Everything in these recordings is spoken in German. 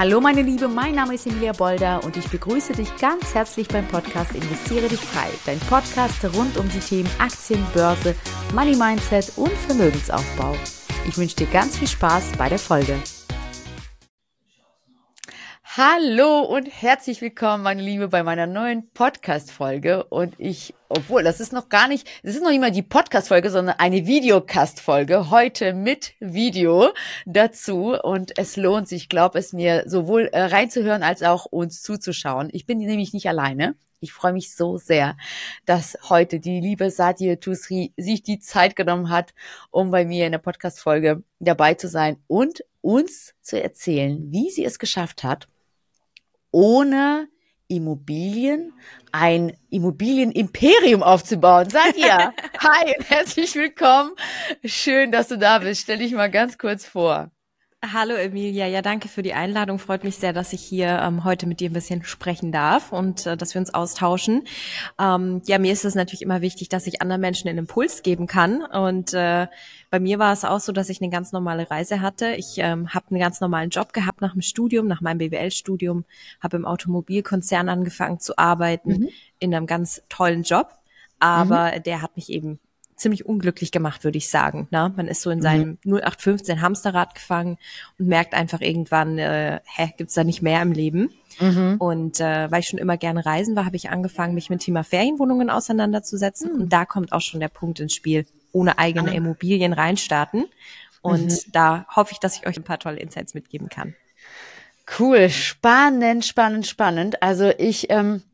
Hallo meine Liebe, mein Name ist Emilia Bolder und ich begrüße dich ganz herzlich beim Podcast Investiere dich frei. Dein Podcast rund um die Themen Aktien, Börse, Money Mindset und Vermögensaufbau. Ich wünsche dir ganz viel Spaß bei der Folge. Hallo und herzlich willkommen, meine Liebe, bei meiner neuen Podcast-Folge. Und das ist noch nicht mal die Podcast-Folge, sondern eine Videocast-Folge. Heute mit Video dazu. Und es lohnt sich, ich glaube es mir, sowohl reinzuhören als auch uns zuzuschauen. Ich bin nämlich nicht alleine. Ich freue mich so sehr, dass heute die liebe Sadia Tusri sich die Zeit genommen hat, um bei mir in der Podcast-Folge dabei zu sein und uns zu erzählen, wie sie es geschafft hat, ohne Immobilien ein Immobilienimperium aufzubauen. Sadia, hi und herzlich willkommen. Schön, dass du da bist. Stell dich mal ganz kurz vor. Hallo Emilia, ja danke für die Einladung. Freut mich sehr, dass ich hier heute mit dir ein bisschen sprechen darf und dass wir uns austauschen. Mir ist es natürlich immer wichtig, dass ich anderen Menschen einen Impuls geben kann und bei mir war es auch so, dass ich eine ganz normale Reise hatte. Ich habe einen ganz normalen Job gehabt nach dem Studium, nach meinem BWL-Studium, habe im Automobilkonzern angefangen zu arbeiten, in einem ganz tollen Job, aber der hat mich eben ziemlich unglücklich gemacht, würde ich sagen. Na, man ist so in seinem 0815 Hamsterrad gefangen und merkt einfach irgendwann, gibt's da nicht mehr im Leben. Und weil ich schon immer gerne reisen war, habe ich angefangen, mich mit dem Thema Ferienwohnungen auseinanderzusetzen. Und da kommt auch schon der Punkt ins Spiel, ohne eigene Immobilien reinstarten. Und da hoffe ich, dass ich euch ein paar tolle Insights mitgeben kann. Cool, spannend. Also ich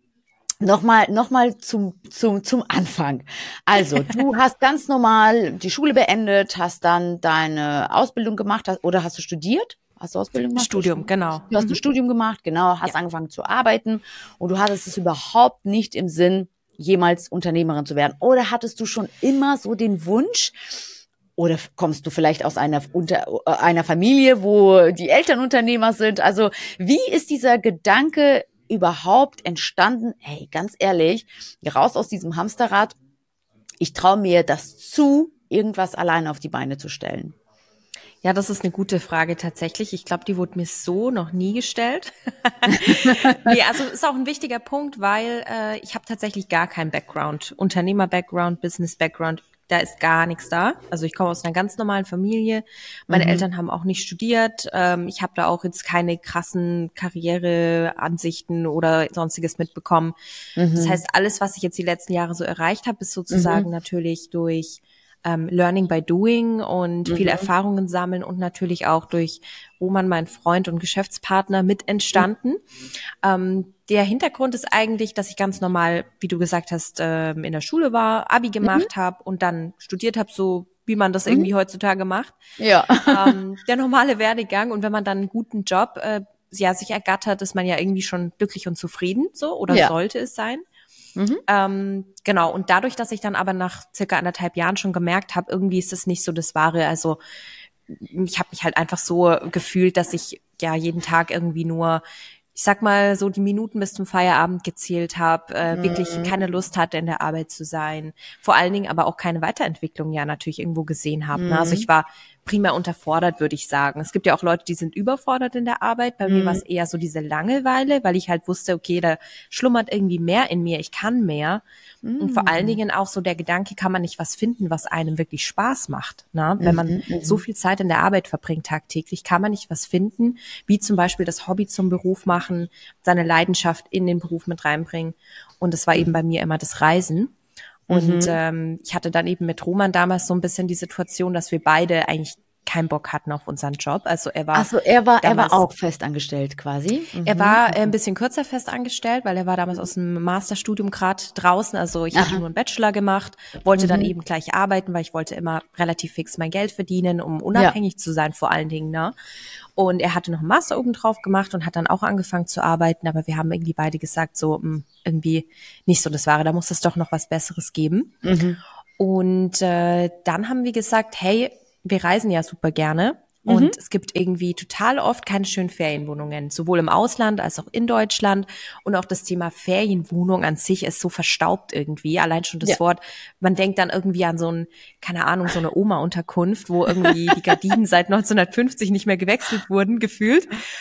Nochmal zum Anfang. Also, du hast ganz normal die Schule beendet, hast dann deine Ausbildung gemacht, oder hast du studiert? Hast du Ausbildung gemacht? Studium, genau. Du hast ein Studium gemacht, genau, hast angefangen zu arbeiten und du hattest es überhaupt nicht im Sinn, jemals Unternehmerin zu werden. Oder hattest du schon immer so den Wunsch, oder kommst du vielleicht aus einer Familie, wo die Eltern Unternehmer sind? Also, wie ist dieser Gedanke überhaupt entstanden? Hey, ganz ehrlich, raus aus diesem Hamsterrad. Ich traue mir das zu, irgendwas alleine auf die Beine zu stellen. Ja, das ist eine gute Frage tatsächlich. Ich glaube, die wurde mir so noch nie gestellt. Nee, also ist auch ein wichtiger Punkt, weil ich habe tatsächlich gar keinen Background. Unternehmer-Background, Business-Background, da ist gar nichts da. Also ich komme aus einer ganz normalen Familie. Meine Eltern haben auch nicht studiert. Ich habe da auch jetzt keine krassen Karriereansichten oder sonstiges mitbekommen. Das heißt, alles, was ich jetzt die letzten Jahre so erreicht habe, ist sozusagen natürlich durch Learning by Doing und viele Erfahrungen sammeln und natürlich auch durch Roman, mein Freund und Geschäftspartner, mit entstanden. Der Hintergrund ist eigentlich, dass ich ganz normal, wie du gesagt hast, in der Schule war, Abi gemacht habe und dann studiert habe, so wie man das irgendwie heutzutage macht. Ja. Der normale Werdegang, und wenn man dann einen guten Job sich ergattert, ist man ja irgendwie schon glücklich und zufrieden, so, oder sollte es sein. Genau, und dadurch, dass ich dann aber nach circa 1,5 Jahren schon gemerkt habe, irgendwie ist das nicht so das Wahre, also ich habe mich halt einfach so gefühlt, dass ich ja jeden Tag irgendwie nur, ich sag mal, so die Minuten bis zum Feierabend gezählt habe, wirklich keine Lust hatte, in der Arbeit zu sein, vor allen Dingen aber auch keine Weiterentwicklung ja natürlich irgendwo gesehen habe. Ne? Also ich war primär unterfordert, würde ich sagen. Es gibt ja auch Leute, die sind überfordert in der Arbeit. Bei mir war es eher so diese Langeweile, weil ich halt wusste, okay, da schlummert irgendwie mehr in mir, ich kann mehr. Und vor allen Dingen auch so der Gedanke, kann man nicht was finden, was einem wirklich Spaß macht. Ne? Wenn man so viel Zeit in der Arbeit verbringt tagtäglich, kann man nicht was finden, wie zum Beispiel das Hobby zum Beruf machen, seine Leidenschaft in den Beruf mit reinbringen. Und das war eben bei mir immer das Reisen. Und ich hatte dann eben mit Roman damals so ein bisschen die Situation, dass wir beide eigentlich keinen Bock hatten auf unseren Job. Also er war auch festangestellt quasi. Er war ein bisschen kürzer festangestellt, weil er war damals aus dem Masterstudium gerade draußen. Also ich hatte nur einen Bachelor gemacht, wollte dann eben gleich arbeiten, weil ich wollte immer relativ fix mein Geld verdienen, um unabhängig zu sein vor allen Dingen. Ne? Und er hatte noch einen Master oben drauf gemacht und hat dann auch angefangen zu arbeiten. Aber wir haben irgendwie beide gesagt, so irgendwie nicht so das Wahre. Da muss es doch noch was Besseres geben. Und dann haben wir gesagt, hey, wir reisen ja super gerne und es gibt irgendwie total oft keine schönen Ferienwohnungen, sowohl im Ausland als auch in Deutschland, und auch das Thema Ferienwohnung an sich ist so verstaubt irgendwie, allein schon das Wort, man denkt dann irgendwie an so ein, keine Ahnung, so eine Oma-Unterkunft, wo irgendwie die Gardinen seit 1950 nicht mehr gewechselt wurden, gefühlt.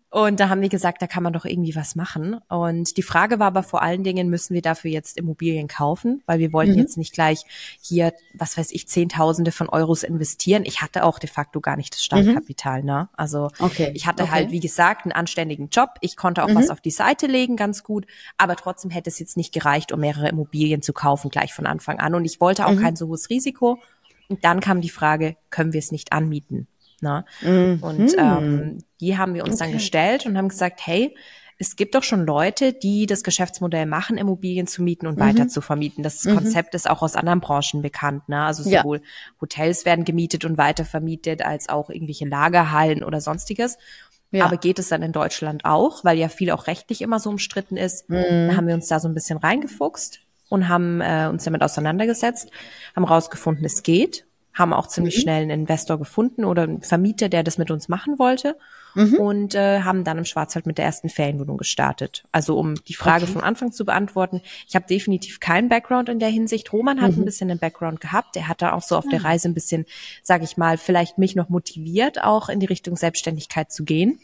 Und da haben wir gesagt, da kann man doch irgendwie was machen. Und die Frage war aber vor allen Dingen, müssen wir dafür jetzt Immobilien kaufen? Weil wir wollten jetzt nicht gleich hier, was weiß ich, Zehntausende von Euros investieren. Ich hatte auch de facto gar nicht das Startkapital, ne? Also ich hatte halt, wie gesagt, einen anständigen Job. Ich konnte auch was auf die Seite legen, ganz gut. Aber trotzdem hätte es jetzt nicht gereicht, um mehrere Immobilien zu kaufen, gleich von Anfang an. Und ich wollte auch kein so hohes Risiko. Und dann kam die Frage, können wir es nicht anmieten? Na? Und die haben wir uns dann gestellt und haben gesagt, hey, es gibt doch schon Leute, die das Geschäftsmodell machen, Immobilien zu mieten und weiter zu vermieten. Das Konzept ist auch aus anderen Branchen bekannt. Ne? Also sowohl Hotels werden gemietet und weiter vermietet, als auch irgendwelche Lagerhallen oder sonstiges. Ja. Aber geht es dann in Deutschland auch, weil ja viel auch rechtlich immer so umstritten ist. Dann haben wir uns da so ein bisschen reingefuchst und haben uns damit auseinandergesetzt, haben rausgefunden, es geht. Haben auch ziemlich schnell einen Investor gefunden oder einen Vermieter, der das mit uns machen wollte und haben dann im Schwarzwald mit der ersten Ferienwohnung gestartet. Also um die Frage von Anfang zu beantworten, ich habe definitiv keinen Background in der Hinsicht. Roman hat ein bisschen einen Background gehabt. Der hat da auch so auf der Reise ein bisschen, sage ich mal, vielleicht mich noch motiviert, auch in die Richtung Selbstständigkeit zu gehen.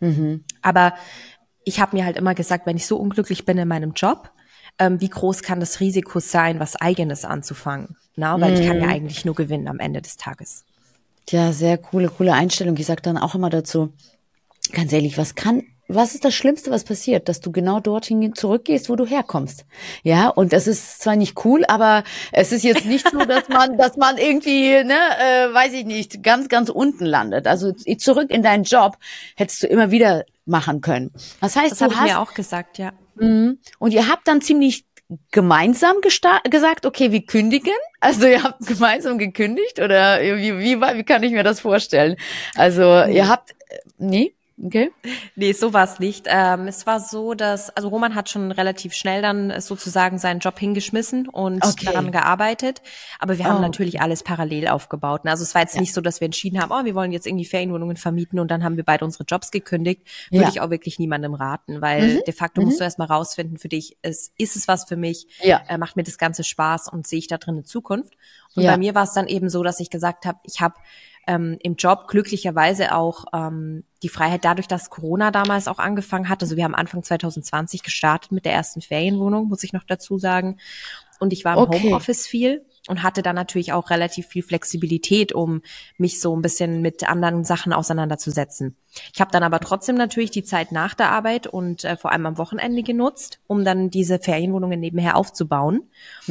Aber ich habe mir halt immer gesagt, wenn ich so unglücklich bin in meinem Job, wie groß kann das Risiko sein, was Eigenes anzufangen? Na, weil ich kann ja eigentlich nur gewinnen am Ende des Tages. Ja, sehr coole Einstellung. Ich sage dann auch immer dazu, ganz ehrlich, was ist das Schlimmste, was passiert? Dass du genau dorthin zurückgehst, wo du herkommst. Ja, und das ist zwar nicht cool, aber es ist jetzt nicht so, dass man irgendwie, weiß ich nicht, ganz unten landet. Also zurück in deinen Job hättest du immer wieder machen können. Das heißt, das habe ich mir auch gesagt, ja. Und ihr habt dann ziemlich gemeinsam gesagt, okay, wir kündigen. Also ihr habt gemeinsam gekündigt oder wie kann ich mir das vorstellen? Also ihr habt, nee? Okay. Nee, so war es nicht. Es war so, also Roman hat schon relativ schnell dann sozusagen seinen Job hingeschmissen und daran gearbeitet. Aber wir haben natürlich alles parallel aufgebaut. Also es war jetzt nicht so, dass wir entschieden haben, wir wollen jetzt irgendwie Ferienwohnungen vermieten und dann haben wir beide unsere Jobs gekündigt. Würde ich auch wirklich niemandem raten, weil de facto musst du erstmal rausfinden für dich, ist es was für mich, macht mir das Ganze Spaß und sehe ich da drin eine Zukunft. Und bei mir war es dann eben so, dass ich gesagt habe, ich habe im Job glücklicherweise auch die Freiheit dadurch, dass Corona damals auch angefangen hat. Also wir haben Anfang 2020 gestartet mit der ersten Ferienwohnung, muss ich noch dazu sagen. Und ich war im Homeoffice viel und hatte dann natürlich auch relativ viel Flexibilität, um mich so ein bisschen mit anderen Sachen auseinanderzusetzen. Ich habe dann aber trotzdem natürlich die Zeit nach der Arbeit und vor allem am Wochenende genutzt, um dann diese Ferienwohnungen nebenher aufzubauen.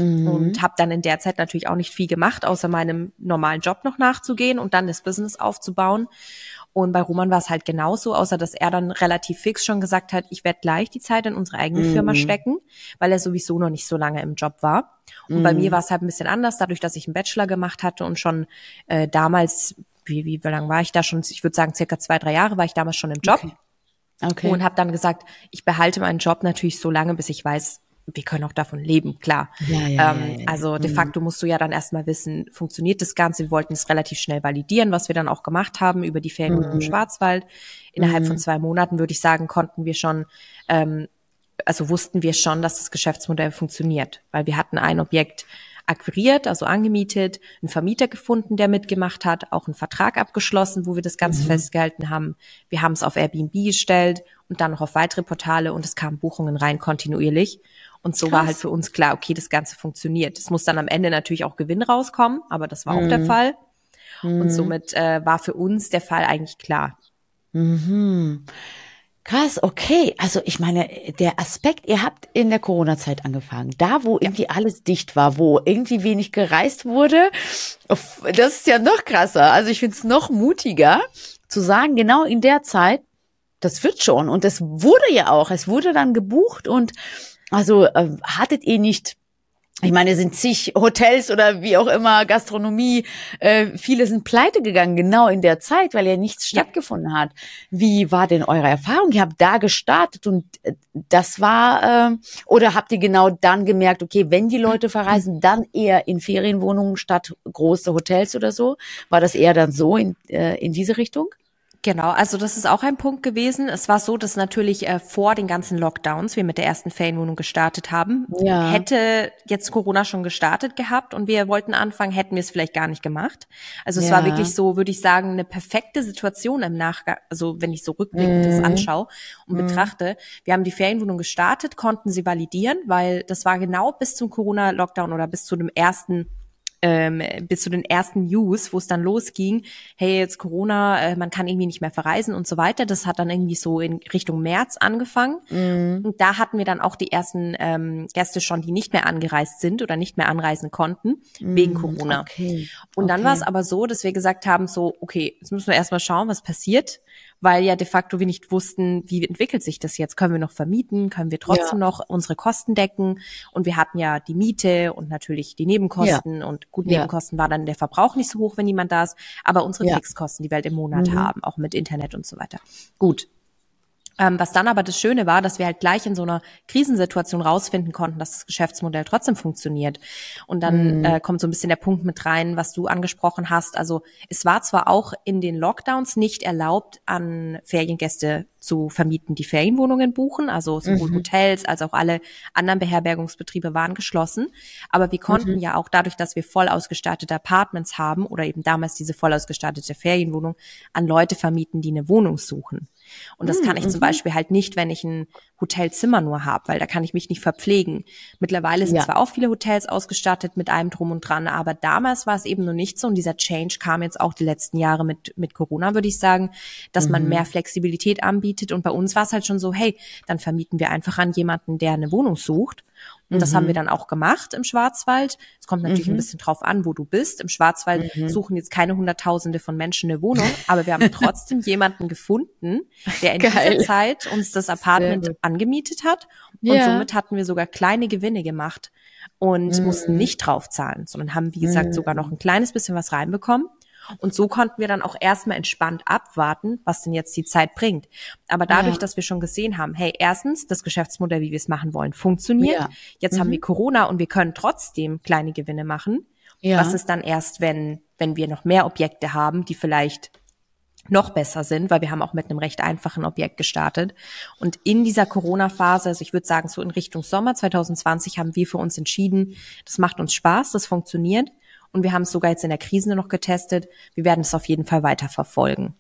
Und habe dann in der Zeit natürlich auch nicht viel gemacht, außer meinem normalen Job noch nachzugehen und dann das Business aufzubauen. Und bei Roman war es halt genauso, außer dass er dann relativ fix schon gesagt hat, ich werde gleich die Zeit in unsere eigene Firma stecken, weil er sowieso noch nicht so lange im Job war. Und bei mir war es halt ein bisschen anders, dadurch, dass ich einen Bachelor gemacht hatte und schon damals, wie lange war ich da schon? Ich würde sagen, circa 2-3 Jahre war ich damals schon im Job. Okay. Und habe dann gesagt, ich behalte meinen Job natürlich so lange, bis ich weiß, wir können auch davon leben, klar. Also de facto musst du ja dann erstmal wissen, funktioniert das Ganze? Wir wollten es relativ schnell validieren, was wir dann auch gemacht haben über die Ferienwohnung im Schwarzwald. Innerhalb von 2 Monaten, würde ich sagen, konnten wir schon, wussten wir schon, dass das Geschäftsmodell funktioniert. Weil wir hatten ein Objekt akquiriert, also angemietet, einen Vermieter gefunden, der mitgemacht hat, auch einen Vertrag abgeschlossen, wo wir das Ganze festgehalten haben. Wir haben es auf Airbnb gestellt und dann noch auf weitere Portale und es kamen Buchungen rein kontinuierlich. Und so war halt für uns klar, okay, das Ganze funktioniert. Es muss dann am Ende natürlich auch Gewinn rauskommen, aber das war auch der Fall. Und somit war für uns der Fall eigentlich klar. Krass, okay. Also ich meine, der Aspekt, ihr habt in der Corona-Zeit angefangen, da wo irgendwie alles dicht war, wo irgendwie wenig gereist wurde, das ist ja noch krasser. Also ich finde es noch mutiger zu sagen, genau in der Zeit, das wird schon. Und das wurde ja auch, es wurde dann gebucht und also hattet ihr nicht, ich meine, es sind zig Hotels oder wie auch immer, Gastronomie, viele sind pleite gegangen, genau in der Zeit, weil ja nichts stattgefunden hat. Wie war denn eure Erfahrung? Ihr habt da gestartet und das war, oder habt ihr genau dann gemerkt, okay, wenn die Leute verreisen, dann eher in Ferienwohnungen statt große Hotels oder so? War das eher dann so in diese Richtung? Genau, also das ist auch ein Punkt gewesen. Es war so, dass natürlich vor den ganzen Lockdowns wir mit der ersten Ferienwohnung gestartet haben. Ja. Hätte jetzt Corona schon gestartet gehabt und wir wollten anfangen, hätten wir es vielleicht gar nicht gemacht. Also es war wirklich so, würde ich sagen, eine perfekte Situation im Nachgang, also wenn ich so rückblickend das anschaue und betrachte. Wir haben die Ferienwohnung gestartet, konnten sie validieren, weil das war genau bis zum Corona-Lockdown oder bis zu den ersten News, wo es dann losging, hey, jetzt Corona, man kann irgendwie nicht mehr verreisen und so weiter. Das hat dann irgendwie so in Richtung März angefangen. Und da hatten wir dann auch die ersten Gäste schon, die nicht mehr angereist sind oder nicht mehr anreisen konnten, wegen Corona. Okay. Und dann war es aber so, dass wir gesagt haben, so, okay, jetzt müssen wir erstmal schauen, was passiert, weil ja de facto wir nicht wussten, wie entwickelt sich das jetzt? Können wir noch vermieten? Können wir trotzdem noch unsere Kosten decken? Und wir hatten ja die Miete und natürlich die Nebenkosten und gut, Nebenkosten war dann der Verbrauch nicht so hoch, wenn niemand da ist, aber unsere Fixkosten, die wir halt im Monat haben, auch mit Internet und so weiter. Gut. Was dann aber das Schöne war, dass wir halt gleich in so einer Krisensituation rausfinden konnten, dass das Geschäftsmodell trotzdem funktioniert. Und dann kommt so ein bisschen der Punkt mit rein, was du angesprochen hast. Also es war zwar auch in den Lockdowns nicht erlaubt, an Feriengäste zu vermieten, die Ferienwohnungen buchen. Also sowohl Hotels als auch alle anderen Beherbergungsbetriebe waren geschlossen. Aber wir konnten ja auch dadurch, dass wir voll ausgestattete Apartments haben oder eben damals diese voll ausgestattete Ferienwohnung, an Leute vermieten, die eine Wohnung suchen. Und das kann ich zum Beispiel halt nicht, wenn ich ein Hotelzimmer nur habe, weil da kann ich mich nicht verpflegen. Mittlerweile sind zwar auch viele Hotels ausgestattet mit allem drum und dran, aber damals war es eben noch nicht so. Und dieser Change kam jetzt auch die letzten Jahre mit Corona, würde ich sagen, dass man mehr Flexibilität anbietet. Und bei uns war es halt schon so, hey, dann vermieten wir einfach an jemanden, der eine Wohnung sucht. Und das haben wir dann auch gemacht im Schwarzwald. Es kommt natürlich ein bisschen drauf an, wo du bist. Im Schwarzwald suchen jetzt keine Hunderttausende von Menschen eine Wohnung, aber wir haben trotzdem jemanden gefunden, der in dieser Zeit uns das Apartment angemietet hat. Und somit hatten wir sogar kleine Gewinne gemacht und mussten nicht draufzahlen, sondern haben, wie gesagt, sogar noch ein kleines bisschen was reinbekommen. Und so konnten wir dann auch erstmal entspannt abwarten, was denn jetzt die Zeit bringt. Aber dadurch, dass wir schon gesehen haben, hey, erstens, das Geschäftsmodell, wie wir es machen wollen, funktioniert. Jetzt haben wir Corona und wir können trotzdem kleine Gewinne machen. Was ist dann erst, wenn wir noch mehr Objekte haben, die vielleicht noch besser sind, weil wir haben auch mit einem recht einfachen Objekt gestartet. Und in dieser Corona-Phase, also ich würde sagen, so in Richtung Sommer 2020 haben wir für uns entschieden, das macht uns Spaß, das funktioniert. Und wir haben es sogar jetzt in der Krise noch getestet. Wir werden es auf jeden Fall weiter verfolgen.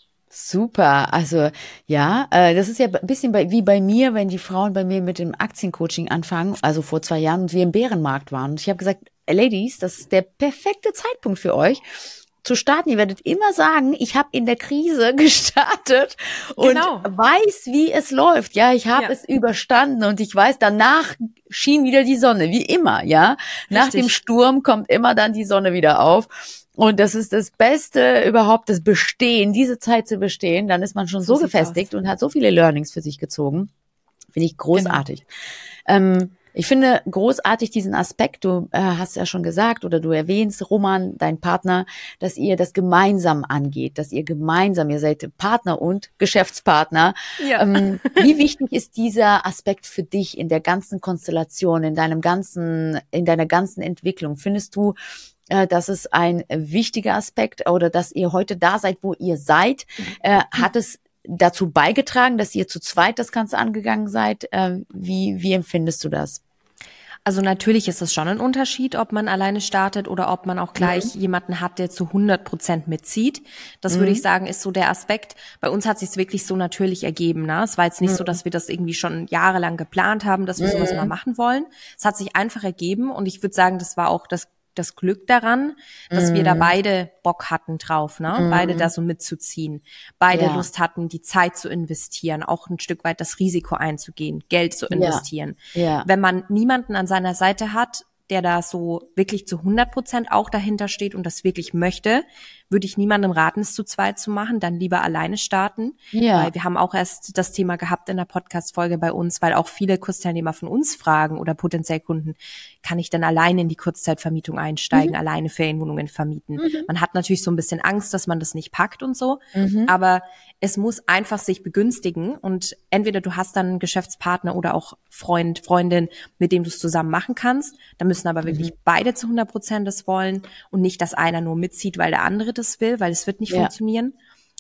Super, also das ist ja ein bisschen wie bei mir, wenn die Frauen bei mir mit dem Aktiencoaching anfangen, also vor 2 Jahren und wir im Bärenmarkt waren. Und ich habe gesagt, Ladies, das ist der perfekte Zeitpunkt für euch zu starten. Ihr werdet immer sagen, ich habe in der Krise gestartet und weiß, wie es läuft. Ja, ich habe es überstanden und ich weiß, danach schien wieder die Sonne, wie immer, ja. Nach dem Sturm kommt immer dann die Sonne wieder auf. Und das ist das Beste überhaupt, das Bestehen, diese Zeit zu bestehen. Dann ist man schon so gefestigt und hat so viele Learnings für sich gezogen. Finde ich großartig. Ich finde großartig diesen Aspekt, du hast ja schon gesagt oder du erwähnst, Roman, dein Partner, dass ihr das gemeinsam angeht, dass ihr seid Partner und Geschäftspartner. Ja. Wie wichtig ist dieser Aspekt für dich in der ganzen Konstellation, in deiner ganzen Entwicklung? Findest du, das ist ein wichtiger Aspekt oder dass ihr heute da seid, wo ihr seid? Hat es dazu beigetragen, dass ihr zu zweit das Ganze angegangen seid? Wie empfindest du das? Also natürlich ist es schon ein Unterschied, ob man alleine startet oder ob man auch gleich jemanden hat, der zu 100% mitzieht. Das würde ich sagen, ist so der Aspekt. Bei uns hat es sich wirklich so natürlich ergeben. Ne? Es war jetzt nicht so, dass wir das irgendwie schon jahrelang geplant haben, dass wir sowas mal machen wollen. Es hat sich einfach ergeben und ich würde sagen, das war auch das Glück daran, dass wir da beide Bock hatten drauf, ne? Beide da so mitzuziehen. Beide Lust hatten, die Zeit zu investieren, auch ein Stück weit das Risiko einzugehen, Geld zu investieren. Ja. Wenn man niemanden an seiner Seite hat, der da so wirklich zu 100% auch dahinter steht und das wirklich möchte, würde ich niemandem raten, es zu zweit zu machen, dann lieber alleine starten. Ja. Weil wir haben auch erst das Thema gehabt in der Podcast-Folge bei uns, weil auch viele Kursteilnehmer von uns fragen oder potenziell Kunden, kann ich dann alleine in die Kurzzeitvermietung einsteigen, alleine Ferienwohnungen vermieten? Man hat natürlich so ein bisschen Angst, dass man das nicht packt und so, aber es muss einfach sich begünstigen und entweder du hast dann einen Geschäftspartner oder auch Freund, Freundin, mit dem du es zusammen machen kannst. Da müssen aber wirklich beide zu 100% das wollen und nicht, dass einer nur mitzieht, weil der andere das will, weil es wird nicht funktionieren.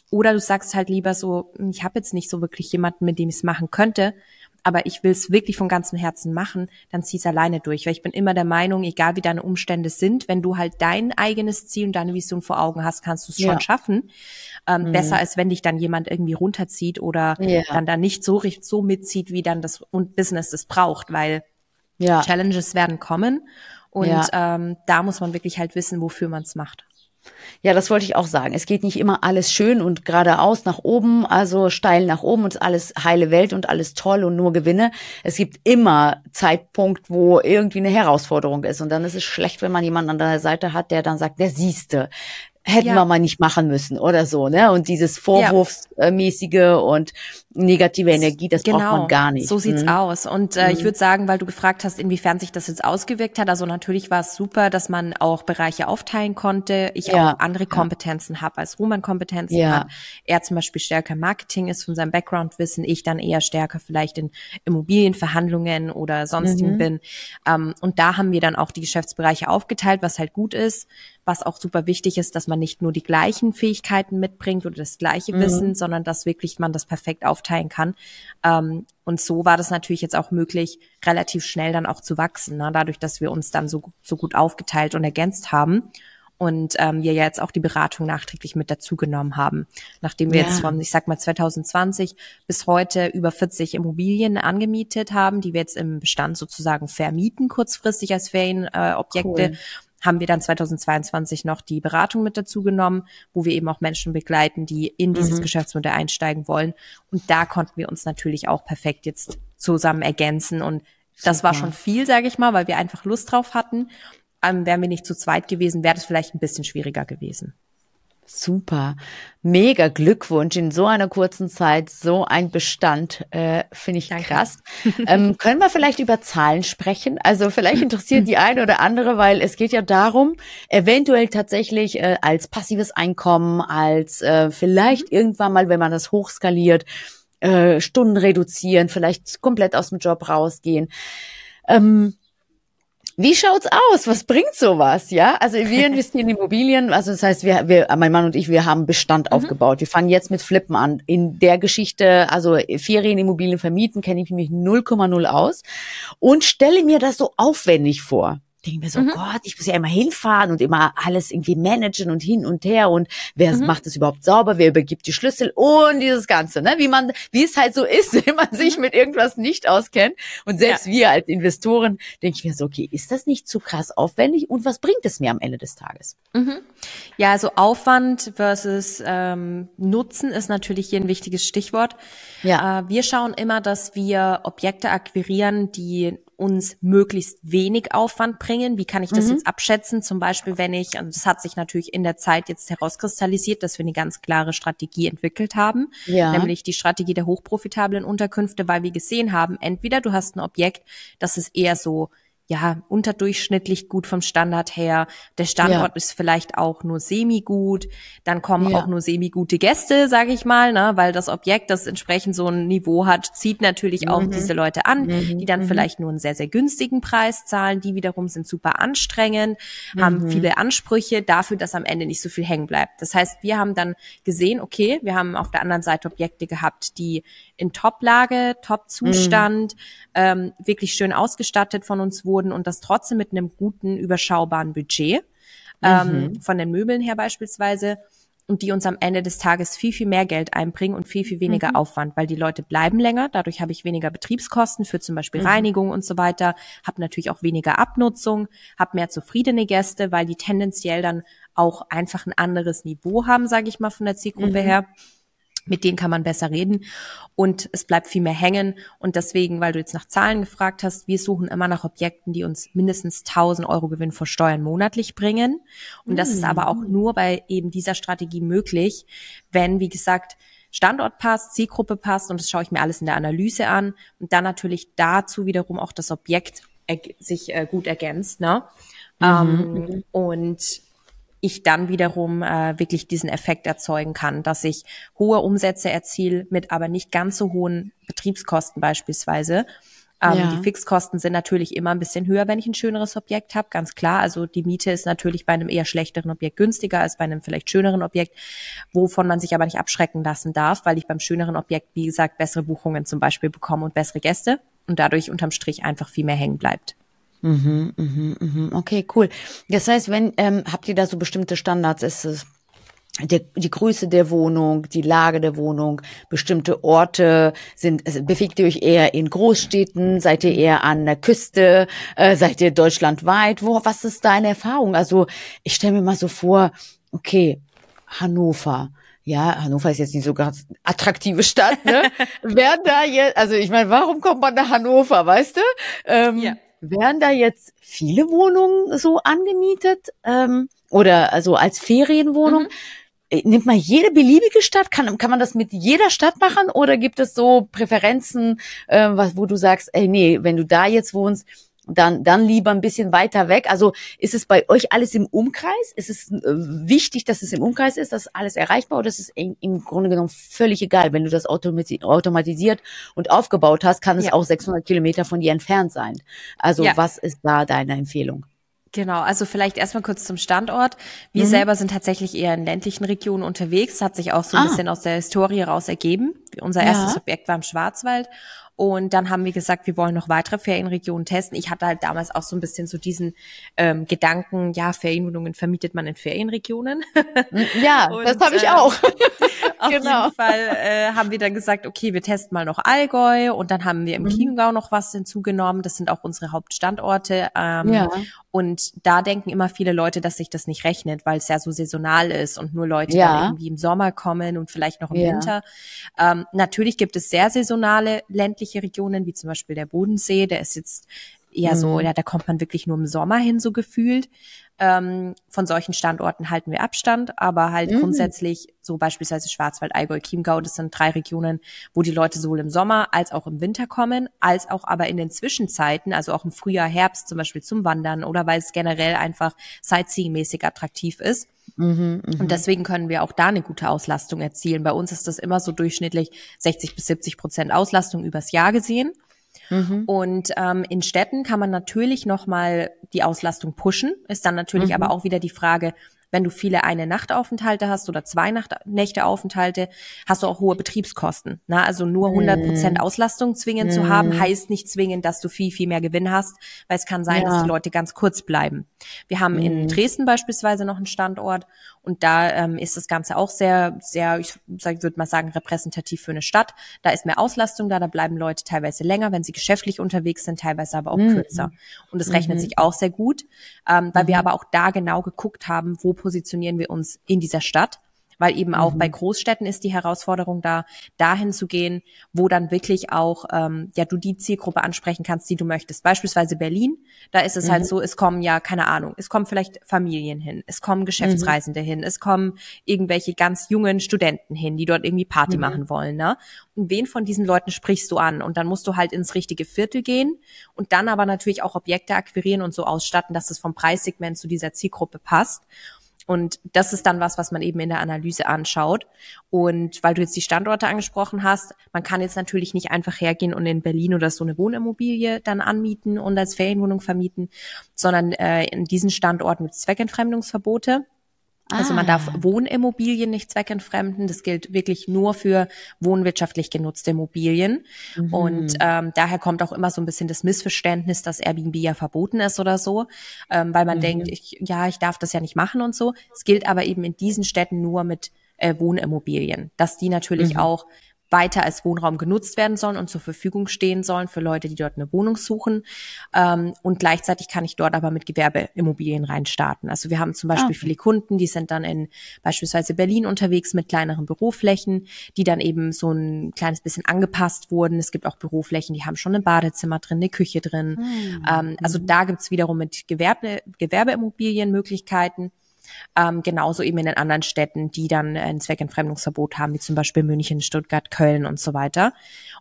Oder du sagst halt lieber so, ich habe jetzt nicht so wirklich jemanden, mit dem ich es machen könnte, aber ich will es wirklich von ganzem Herzen machen, dann zieh es alleine durch. Weil ich bin immer der Meinung, egal wie deine Umstände sind, wenn du halt dein eigenes Ziel und deine Vision vor Augen hast, kannst du es schon schaffen. Besser als wenn dich dann jemand irgendwie runterzieht oder dann da nicht so mitzieht, wie dann das Business das braucht, weil Challenges werden kommen und da muss man wirklich halt wissen, wofür man es macht. Ja, das wollte ich auch sagen. Es geht nicht immer alles schön und geradeaus nach oben, also steil nach oben und alles heile Welt und alles toll und nur Gewinne. Es gibt immer Zeitpunkt, wo irgendwie eine Herausforderung ist. Und dann ist es schlecht, wenn man jemanden an der Seite hat, der dann sagt, der siehste. Hätten wir mal nicht machen müssen oder so, ne? Und dieses Vorwurfsmäßige und negative Energie, das braucht man gar nicht. So sieht's aus. Und ich würde sagen, weil du gefragt hast, inwiefern sich das jetzt ausgewirkt hat, also natürlich war es super, dass man auch Bereiche aufteilen konnte. Ich auch andere Kompetenzen habe, als Roman Kompetenzen hat. Er zum Beispiel stärker Marketing ist von seinem Background-Wissen, ich dann eher stärker vielleicht in Immobilienverhandlungen oder sonstigen bin. Und da haben wir dann auch die Geschäftsbereiche aufgeteilt, was halt gut ist. Was auch super wichtig ist, dass man nicht nur die gleichen Fähigkeiten mitbringt oder das gleiche Wissen, sondern dass wirklich man das perfekt aufteilen kann. Und so war das natürlich jetzt auch möglich, relativ schnell dann auch zu wachsen, ne? Dadurch, dass wir uns dann so gut aufgeteilt und ergänzt haben. Und wir ja jetzt auch die Beratung nachträglich mit dazugenommen haben. Nachdem wir jetzt von, ich sag mal, 2020 bis heute über 40 Immobilien angemietet haben, die wir jetzt im Bestand sozusagen vermieten, kurzfristig als Ferienobjekte. Cool. Haben wir dann 2022 noch die Beratung mit dazu genommen, wo wir eben auch Menschen begleiten, die in dieses Geschäftsmodell einsteigen wollen. Und da konnten wir uns natürlich auch perfekt jetzt zusammen ergänzen. Und das war schon viel, sage ich mal, weil wir einfach Lust drauf hatten. Wären wir nicht zu zweit gewesen, wäre das vielleicht ein bisschen schwieriger gewesen. Super. Mega Glückwunsch in so einer kurzen Zeit, so ein Bestand, finde ich krass. Können wir vielleicht über Zahlen sprechen? Also vielleicht interessiert die eine oder andere, weil es geht ja darum, eventuell tatsächlich als passives Einkommen, als vielleicht irgendwann mal, wenn man das hochskaliert, Stunden reduzieren, vielleicht komplett aus dem Job rausgehen. Wie schaut's aus? Was bringt sowas? Ja, also wir investieren in Immobilien. Also das heißt, mein Mann und ich, wir haben Bestand aufgebaut. Wir fangen jetzt mit Flippen an. In der Geschichte, also Ferienimmobilien vermieten, kenne ich mich 0,0 aus und stelle mir das so aufwendig vor. Denke mir so, Gott, ich muss ja immer hinfahren und immer alles irgendwie managen und hin und her und wer macht es überhaupt sauber, wer übergibt die Schlüssel und dieses Ganze, ne? Wie es halt so ist, wenn man sich mit irgendwas nicht auskennt. Und selbst wir als Investoren, denke ich mir so, okay, ist das nicht zu krass aufwendig und was bringt es mir am Ende des Tages? Ja, also Aufwand versus Nutzen ist natürlich hier ein wichtiges Stichwort. Ja. Wir schauen immer, dass wir Objekte akquirieren, die uns möglichst wenig Aufwand bringen. Wie kann ich das jetzt abschätzen? Zum Beispiel, wenn also das hat sich natürlich in der Zeit jetzt herauskristallisiert, dass wir eine ganz klare Strategie entwickelt haben, nämlich die Strategie der hochprofitablen Unterkünfte, weil wir gesehen haben, entweder du hast ein Objekt, das ist eher so unterdurchschnittlich gut vom Standard her. Der Standort ist vielleicht auch nur semi-gut. Dann kommen auch nur semi-gute Gäste, sage ich mal, ne? Weil das Objekt, das entsprechend so ein Niveau hat, zieht natürlich auch diese Leute an, die dann vielleicht nur einen sehr, sehr günstigen Preis zahlen. Die wiederum sind super anstrengend, haben viele Ansprüche dafür, dass am Ende nicht so viel hängen bleibt. Das heißt, wir haben dann gesehen, okay, wir haben auf der anderen Seite Objekte gehabt, die in Top-Lage, Top-Zustand, wirklich schön ausgestattet von uns wurden und das trotzdem mit einem guten, überschaubaren Budget, von den Möbeln her beispielsweise, und die uns am Ende des Tages viel, viel mehr Geld einbringen und viel, viel weniger Aufwand, weil die Leute bleiben länger, dadurch habe ich weniger Betriebskosten für zum Beispiel Reinigung und so weiter, habe natürlich auch weniger Abnutzung, habe mehr zufriedene Gäste, weil die tendenziell dann auch einfach ein anderes Niveau haben, sage ich mal, von der Zielgruppe her. Mit denen kann man besser reden und es bleibt viel mehr hängen. Und deswegen, weil du jetzt nach Zahlen gefragt hast, wir suchen immer nach Objekten, die uns mindestens 1.000 Euro Gewinn vor Steuern monatlich bringen. Und das ist aber auch nur bei eben dieser Strategie möglich, wenn, wie gesagt, Standort passt, Zielgruppe passt und das schaue ich mir alles in der Analyse an und dann natürlich dazu wiederum auch das Objekt sich gut ergänzt, ne? Und ich dann wiederum wirklich diesen Effekt erzeugen kann, dass ich hohe Umsätze erziele mit aber nicht ganz so hohen Betriebskosten beispielsweise. Die Fixkosten sind natürlich immer ein bisschen höher, wenn ich ein schöneres Objekt habe, ganz klar. Also die Miete ist natürlich bei einem eher schlechteren Objekt günstiger als bei einem vielleicht schöneren Objekt, wovon man sich aber nicht abschrecken lassen darf, weil ich beim schöneren Objekt, wie gesagt, bessere Buchungen zum Beispiel bekomme und bessere Gäste und dadurch unterm Strich einfach viel mehr hängen bleibt. Okay, cool. Das heißt, habt ihr da so bestimmte Standards? Ist es die Größe der Wohnung, die Lage der Wohnung, bestimmte Orte bewegt ihr euch eher in Großstädten, seid ihr eher an der Küste, seid ihr deutschlandweit? Was ist deine Erfahrung? Also ich stelle mir mal so vor, okay, Hannover. Ja, Hannover ist jetzt nicht so ganz attraktive Stadt, ne? Werden da jetzt, also ich meine, warum kommt man nach Hannover, weißt du? Werden da jetzt viele Wohnungen so angemietet oder also als Ferienwohnung? Nimmt man jede beliebige Stadt? Kann man das mit jeder Stadt machen oder gibt es so Präferenzen, wo du sagst, ey, nee, wenn du da jetzt wohnst, dann lieber ein bisschen weiter weg? Also ist es bei euch alles im Umkreis? Ist es wichtig, dass es im Umkreis ist, dass alles erreichbar oder ist es im Grunde genommen völlig egal? Wenn du das automatisiert und aufgebaut hast, kann es auch 600 Kilometer von dir entfernt sein. Also was ist da deine Empfehlung? Genau, also vielleicht erstmal kurz zum Standort. Wir selber sind tatsächlich eher in ländlichen Regionen unterwegs. Hat sich auch so ein bisschen aus der Historie raus ergeben. Unser erstes Objekt war im Schwarzwald. Und dann haben wir gesagt, wir wollen noch weitere Ferienregionen testen. Ich hatte halt damals auch so ein bisschen so diesen Gedanken, ja, Ferienwohnungen vermietet man in Ferienregionen. Ja, und, das habe ich auch. Auf jeden Fall haben wir dann gesagt, okay, wir testen mal noch Allgäu und dann haben wir im Chiemgau noch was hinzugenommen. Das sind auch unsere Hauptstandorte. Und da denken immer viele Leute, dass sich das nicht rechnet, weil es ja so saisonal ist und nur Leute dann irgendwie im Sommer kommen und vielleicht noch im Winter. Natürlich gibt es sehr saisonale ländliche Regionen, wie zum Beispiel der Bodensee. Der ist jetzt eher so, ja, da kommt man wirklich nur im Sommer hin, so gefühlt. Von solchen Standorten halten wir Abstand, aber halt grundsätzlich so beispielsweise Schwarzwald, Allgäu, Chiemgau, das sind 3 Regionen, wo die Leute sowohl im Sommer als auch im Winter kommen, als auch aber in den Zwischenzeiten, also auch im Frühjahr, Herbst zum Beispiel zum Wandern oder weil es generell einfach Sightseeing-mäßig attraktiv ist. Und deswegen können wir auch da eine gute Auslastung erzielen. Bei uns ist das immer so durchschnittlich 60-70% Auslastung übers Jahr gesehen. Und in Städten kann man natürlich nochmal die Auslastung pushen. Ist dann natürlich aber auch wieder die Frage, wenn du viele Eine-Nacht-Aufenthalte hast oder 2 Nächte-Aufenthalte, hast du auch hohe Betriebskosten. Na, also nur 100% Auslastung zwingend zu haben, heißt nicht zwingend, dass du viel, viel mehr Gewinn hast, weil es kann sein, dass die Leute ganz kurz bleiben. Wir haben in Dresden beispielsweise noch einen Standort und da ist das Ganze auch sehr, sehr, ich würde mal sagen, repräsentativ für eine Stadt. Da ist mehr Auslastung da bleiben Leute teilweise länger, wenn sie geschäftlich unterwegs sind, teilweise aber auch kürzer. Und es rechnet sich auch sehr gut, weil wir aber auch da genau geguckt haben, wo positionieren wir uns in dieser Stadt, weil eben auch bei Großstädten ist die Herausforderung da, dahin zu gehen, wo dann wirklich auch du die Zielgruppe ansprechen kannst, die du möchtest. Beispielsweise Berlin, da ist es halt so, es kommen ja, keine Ahnung, es kommen vielleicht Familien hin, es kommen Geschäftsreisende hin, es kommen irgendwelche ganz jungen Studenten hin, die dort irgendwie Party machen wollen, ne? Und wen von diesen Leuten sprichst du an? Und dann musst du halt ins richtige Viertel gehen und dann aber natürlich auch Objekte akquirieren und so ausstatten, dass es vom Preissegment zu dieser Zielgruppe passt. Und das ist dann was man eben in der Analyse anschaut. Und weil du jetzt die Standorte angesprochen hast, man kann jetzt natürlich nicht einfach hergehen und in Berlin oder so eine Wohnimmobilie dann anmieten und als Ferienwohnung vermieten, sondern in diesen Standorten mit Zweckentfremdungsverbote. Also man darf Wohnimmobilien nicht zweckentfremden. Das gilt wirklich nur für wohnwirtschaftlich genutzte Immobilien. Und daher kommt auch immer so ein bisschen das Missverständnis, dass Airbnb ja verboten ist oder so, weil man denkt, ich darf das ja nicht machen und so. Es gilt aber eben in diesen Städten nur mit Wohnimmobilien, dass die natürlich auch weiter als Wohnraum genutzt werden sollen und zur Verfügung stehen sollen für Leute, die dort eine Wohnung suchen. Und gleichzeitig kann ich dort aber mit Gewerbeimmobilien reinstarten. Also wir haben zum Beispiel viele Kunden, die sind dann in beispielsweise Berlin unterwegs mit kleineren Büroflächen, die dann eben so ein kleines bisschen angepasst wurden. Es gibt auch Büroflächen, die haben schon ein Badezimmer drin, eine Küche drin. Also da gibt's wiederum mit Gewerbeimmobilien Möglichkeiten. Genauso eben in den anderen Städten, die dann ein Zweckentfremdungsverbot haben, wie zum Beispiel München, Stuttgart, Köln und so weiter.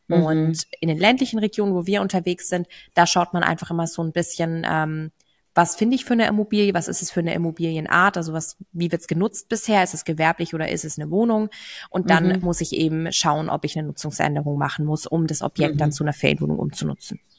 Und in den ländlichen Regionen, wo wir unterwegs sind, da schaut man einfach immer so ein bisschen, was finde ich für eine Immobilie, was ist es für eine Immobilienart, also wie wird's genutzt bisher, ist es gewerblich oder ist es eine Wohnung? Und dann muss ich eben schauen, ob ich eine Nutzungsänderung machen muss, um das Objekt dann zu einer Ferienwohnung umzunutzen.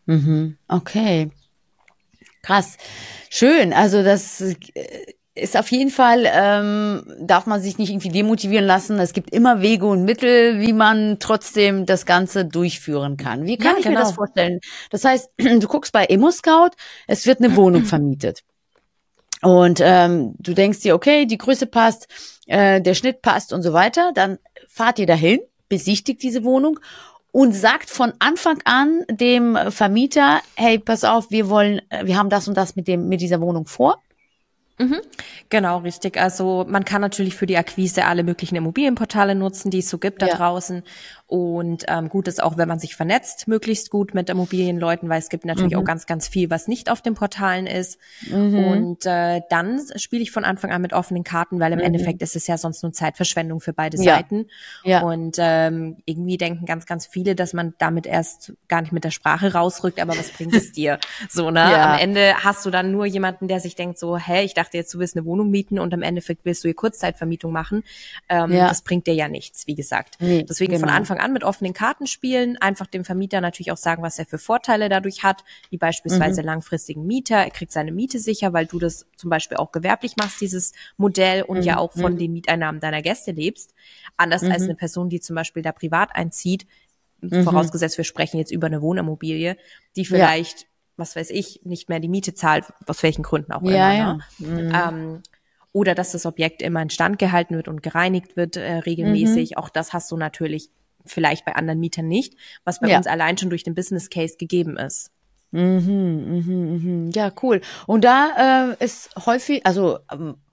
Okay. Krass. Schön. Also das ist auf jeden Fall, darf man sich nicht irgendwie demotivieren lassen. Es gibt immer Wege und Mittel, wie man trotzdem das Ganze durchführen kann. Wie kann ich mir das vorstellen? Das heißt, du guckst bei ImmoScout, es wird eine Wohnung vermietet. Und du denkst dir, okay, die Größe passt, der Schnitt passt und so weiter. Dann fahrt ihr dahin, besichtigt diese Wohnung und sagt von Anfang an dem Vermieter, hey, pass auf, wir haben das und das mit dieser Wohnung vor. Genau, richtig. Also man kann natürlich für die Akquise alle möglichen Immobilienportale nutzen, die es so gibt da draußen. Und gut ist auch, wenn man sich vernetzt, möglichst gut mit Immobilienleuten, weil es gibt natürlich auch ganz, ganz viel, was nicht auf den Portalen ist. Und dann spiele ich von Anfang an mit offenen Karten, weil im Endeffekt ist es ja sonst nur Zeitverschwendung für beide Seiten. Ja. Und irgendwie denken ganz, ganz viele, dass man damit erst gar nicht mit der Sprache rausrückt, aber was bringt es dir? So, ne? Ja. Am Ende hast du dann nur jemanden, der sich denkt so, hey, ich dachte jetzt, du willst eine Wohnung mieten und im Endeffekt willst du hier Kurzzeitvermietung machen. Das bringt dir ja nichts, wie gesagt. Deswegen von Anfang an mit offenen Karten spielen, einfach dem Vermieter natürlich auch sagen, was er für Vorteile dadurch hat, wie beispielsweise langfristigen Mieter. Er kriegt seine Miete sicher, weil du das zum Beispiel auch gewerblich machst, dieses Modell, und ja auch von den Mieteinnahmen deiner Gäste lebst. Anders als eine Person, die zum Beispiel da privat einzieht, vorausgesetzt wir sprechen jetzt über eine Wohnimmobilie, die vielleicht, was weiß ich, nicht mehr die Miete zahlt, aus welchen Gründen auch immer. Ne? Oder dass das Objekt immer instand gehalten wird und gereinigt wird regelmäßig. Auch das hast du natürlich vielleicht bei anderen Mietern nicht, was bei uns allein schon durch den Business Case gegeben ist. Ja, cool. Und da ist häufig, also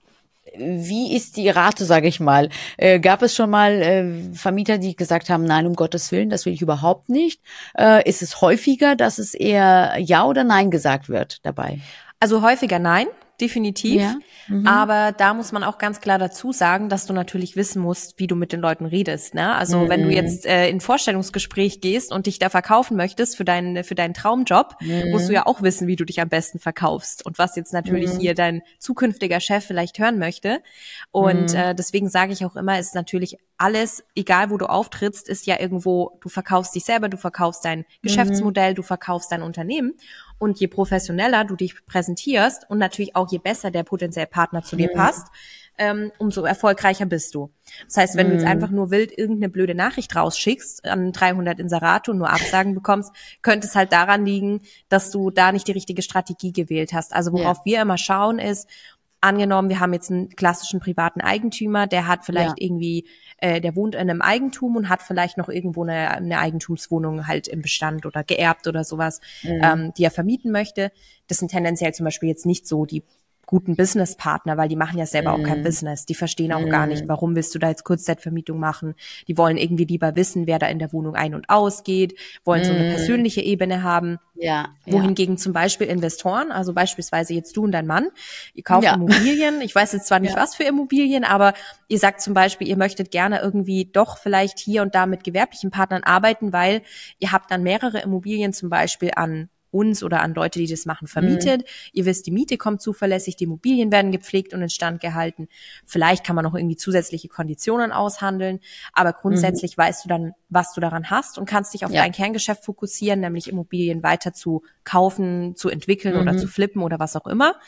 wie ist die Rate, sage ich mal? Gab es schon mal Vermieter, die gesagt haben, nein, um Gottes Willen, das will ich überhaupt nicht? Ist es häufiger, dass es eher Ja oder Nein gesagt wird dabei? Also häufiger Nein, definitiv. Ja. Aber da muss man auch ganz klar dazu sagen, dass du natürlich wissen musst, wie du mit den Leuten redest. Ne? Also wenn du jetzt in ein Vorstellungsgespräch gehst und dich da verkaufen möchtest für deinen Traumjob, musst du ja auch wissen, wie du dich am besten verkaufst und was jetzt natürlich hier dein zukünftiger Chef vielleicht hören möchte. Und deswegen sage ich auch immer, ist natürlich alles, egal wo du auftrittst, ist ja irgendwo, du verkaufst dich selber, du verkaufst dein Geschäftsmodell, du verkaufst dein Unternehmen. Und je professioneller du dich präsentierst und natürlich auch je besser der potenzielle Partner zu dir passt, umso erfolgreicher bist du. Das heißt, wenn du jetzt einfach nur wild irgendeine blöde Nachricht rausschickst an 300 Inserate und nur Absagen bekommst, könnte es halt daran liegen, dass du da nicht die richtige Strategie gewählt hast. Also worauf wir immer schauen ist, angenommen, wir haben jetzt einen klassischen privaten Eigentümer, der hat vielleicht irgendwie, der wohnt in einem Eigentum und hat vielleicht noch irgendwo eine Eigentumswohnung halt im Bestand oder geerbt oder sowas, die er vermieten möchte. Das sind tendenziell zum Beispiel jetzt nicht so die guten Businesspartner, weil die machen ja selber auch kein Business. Die verstehen auch gar nicht, warum willst du da jetzt Kurzzeitvermietung machen. Die wollen irgendwie lieber wissen, wer da in der Wohnung ein- und ausgeht, wollen so eine persönliche Ebene haben. Wohingegen zum Beispiel Investoren, also beispielsweise jetzt du und dein Mann, ihr kauft Immobilien. Ich weiß jetzt zwar nicht, was für Immobilien, aber ihr sagt zum Beispiel, ihr möchtet gerne irgendwie doch vielleicht hier und da mit gewerblichen Partnern arbeiten, weil ihr habt dann mehrere Immobilien zum Beispiel an uns oder an Leute, die das machen, vermietet. Ihr wisst, die Miete kommt zuverlässig, die Immobilien werden gepflegt und instand gehalten. Vielleicht kann man noch irgendwie zusätzliche Konditionen aushandeln, aber grundsätzlich weißt du dann, was du daran hast und kannst dich auf dein Kerngeschäft fokussieren, nämlich Immobilien weiter zu kaufen, zu entwickeln oder zu flippen oder was auch immer.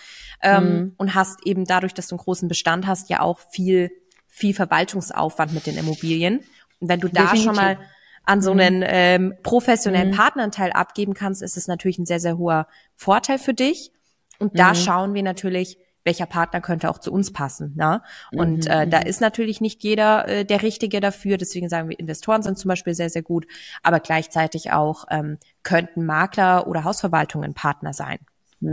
Und hast eben dadurch, dass du einen großen Bestand hast, ja auch viel Verwaltungsaufwand mit den Immobilien. Und wenn du da schon mal an so einen professionellen Partneranteil abgeben kannst, ist es natürlich ein sehr, sehr hoher Vorteil für dich. Und da schauen wir natürlich, welcher Partner könnte auch zu uns passen. Ne? Und da ist natürlich nicht jeder der Richtige dafür. Deswegen sagen wir, Investoren sind zum Beispiel sehr, sehr gut. Aber gleichzeitig auch könnten Makler oder Hausverwaltungen Partner sein.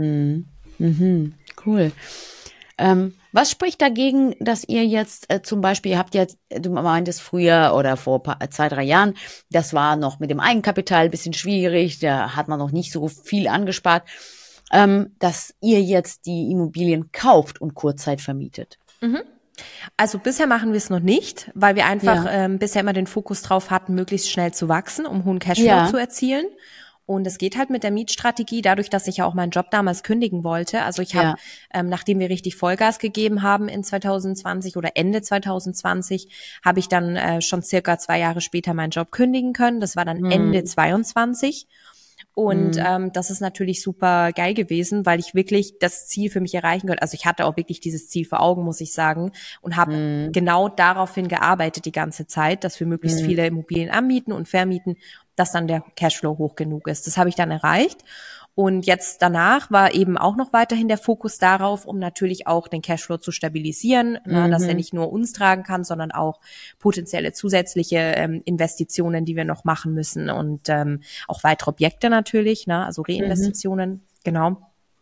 Cool. Was spricht dagegen, dass ihr jetzt zum Beispiel, ihr habt jetzt, du meintest früher oder vor 2-3 Jahren, das war noch mit dem Eigenkapital ein bisschen schwierig, da hat man noch nicht so viel angespart, dass ihr jetzt die Immobilien kauft und Kurzzeit vermietet? Also bisher machen wir es noch nicht, weil wir einfach bisher immer den Fokus drauf hatten, möglichst schnell zu wachsen, um hohen Cashflow zu erzielen. Und es geht halt mit der Mietstrategie, dadurch, dass ich ja auch meinen Job damals kündigen wollte. Also ich habe, nachdem wir richtig Vollgas gegeben haben in 2020 oder Ende 2020, habe ich dann schon circa 2 Jahre später meinen Job kündigen können. Das war dann Ende 22. Und das ist natürlich super geil gewesen, weil ich wirklich das Ziel für mich erreichen konnte. Also ich hatte auch wirklich dieses Ziel vor Augen, muss ich sagen, und habe genau daraufhin gearbeitet die ganze Zeit, dass wir möglichst viele Immobilien anmieten und vermieten, dass dann der Cashflow hoch genug ist. Das habe ich dann erreicht. Und jetzt danach war eben auch noch weiterhin der Fokus darauf, um natürlich auch den Cashflow zu stabilisieren, dass er nicht nur uns tragen kann, sondern auch potenzielle zusätzliche Investitionen, die wir noch machen müssen und auch weitere Objekte natürlich, also Reinvestitionen, genau.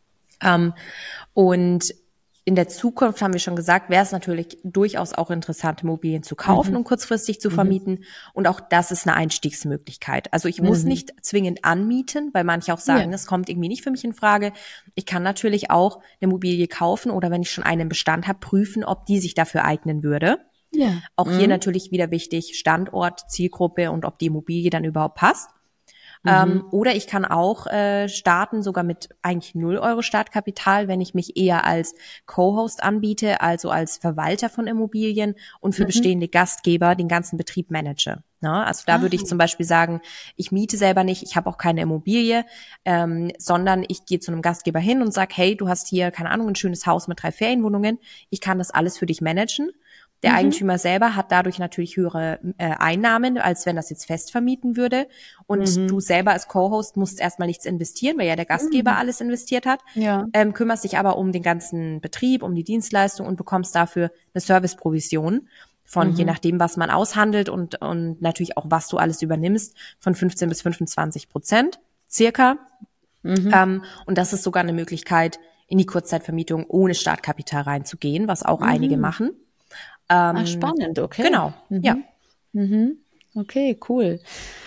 Und in der Zukunft, haben wir schon gesagt, wäre es natürlich durchaus auch interessant, Immobilien zu kaufen und kurzfristig zu vermieten. Und auch das ist eine Einstiegsmöglichkeit. Also ich muss nicht zwingend anmieten, weil manche auch sagen, das kommt irgendwie nicht für mich in Frage. Ich kann natürlich auch eine Immobilie kaufen oder wenn ich schon einen im Bestand habe, prüfen, ob die sich dafür eignen würde. Ja. Auch hier natürlich wieder wichtig, Standort, Zielgruppe und ob die Immobilie dann überhaupt passt. Oder ich kann auch starten, sogar mit eigentlich 0 Euro Startkapital, wenn ich mich eher als Co-Host anbiete, also als Verwalter von Immobilien und für bestehende Gastgeber den ganzen Betrieb manage. Also da würde ich zum Beispiel sagen, ich miete selber nicht, ich habe auch keine Immobilie, sondern ich gehe zu einem Gastgeber hin und sage, hey, du hast hier, keine Ahnung, ein schönes Haus mit 3 Ferienwohnungen, ich kann das alles für dich managen. Der Eigentümer selber hat dadurch natürlich höhere Einnahmen, als wenn das jetzt fest vermieten würde. Und du selber als Co-Host musst erstmal nichts investieren, weil ja der Gastgeber alles investiert hat. Ja. Kümmerst dich aber um den ganzen Betrieb, um die Dienstleistung und bekommst dafür eine Serviceprovision von, je nachdem, was man aushandelt und natürlich auch, was du alles übernimmst, von 15 bis 25% circa. Und das ist sogar eine Möglichkeit, in die Kurzzeitvermietung ohne Startkapital reinzugehen, was auch einige machen. Spannend, okay. Genau, ja. Okay, cool.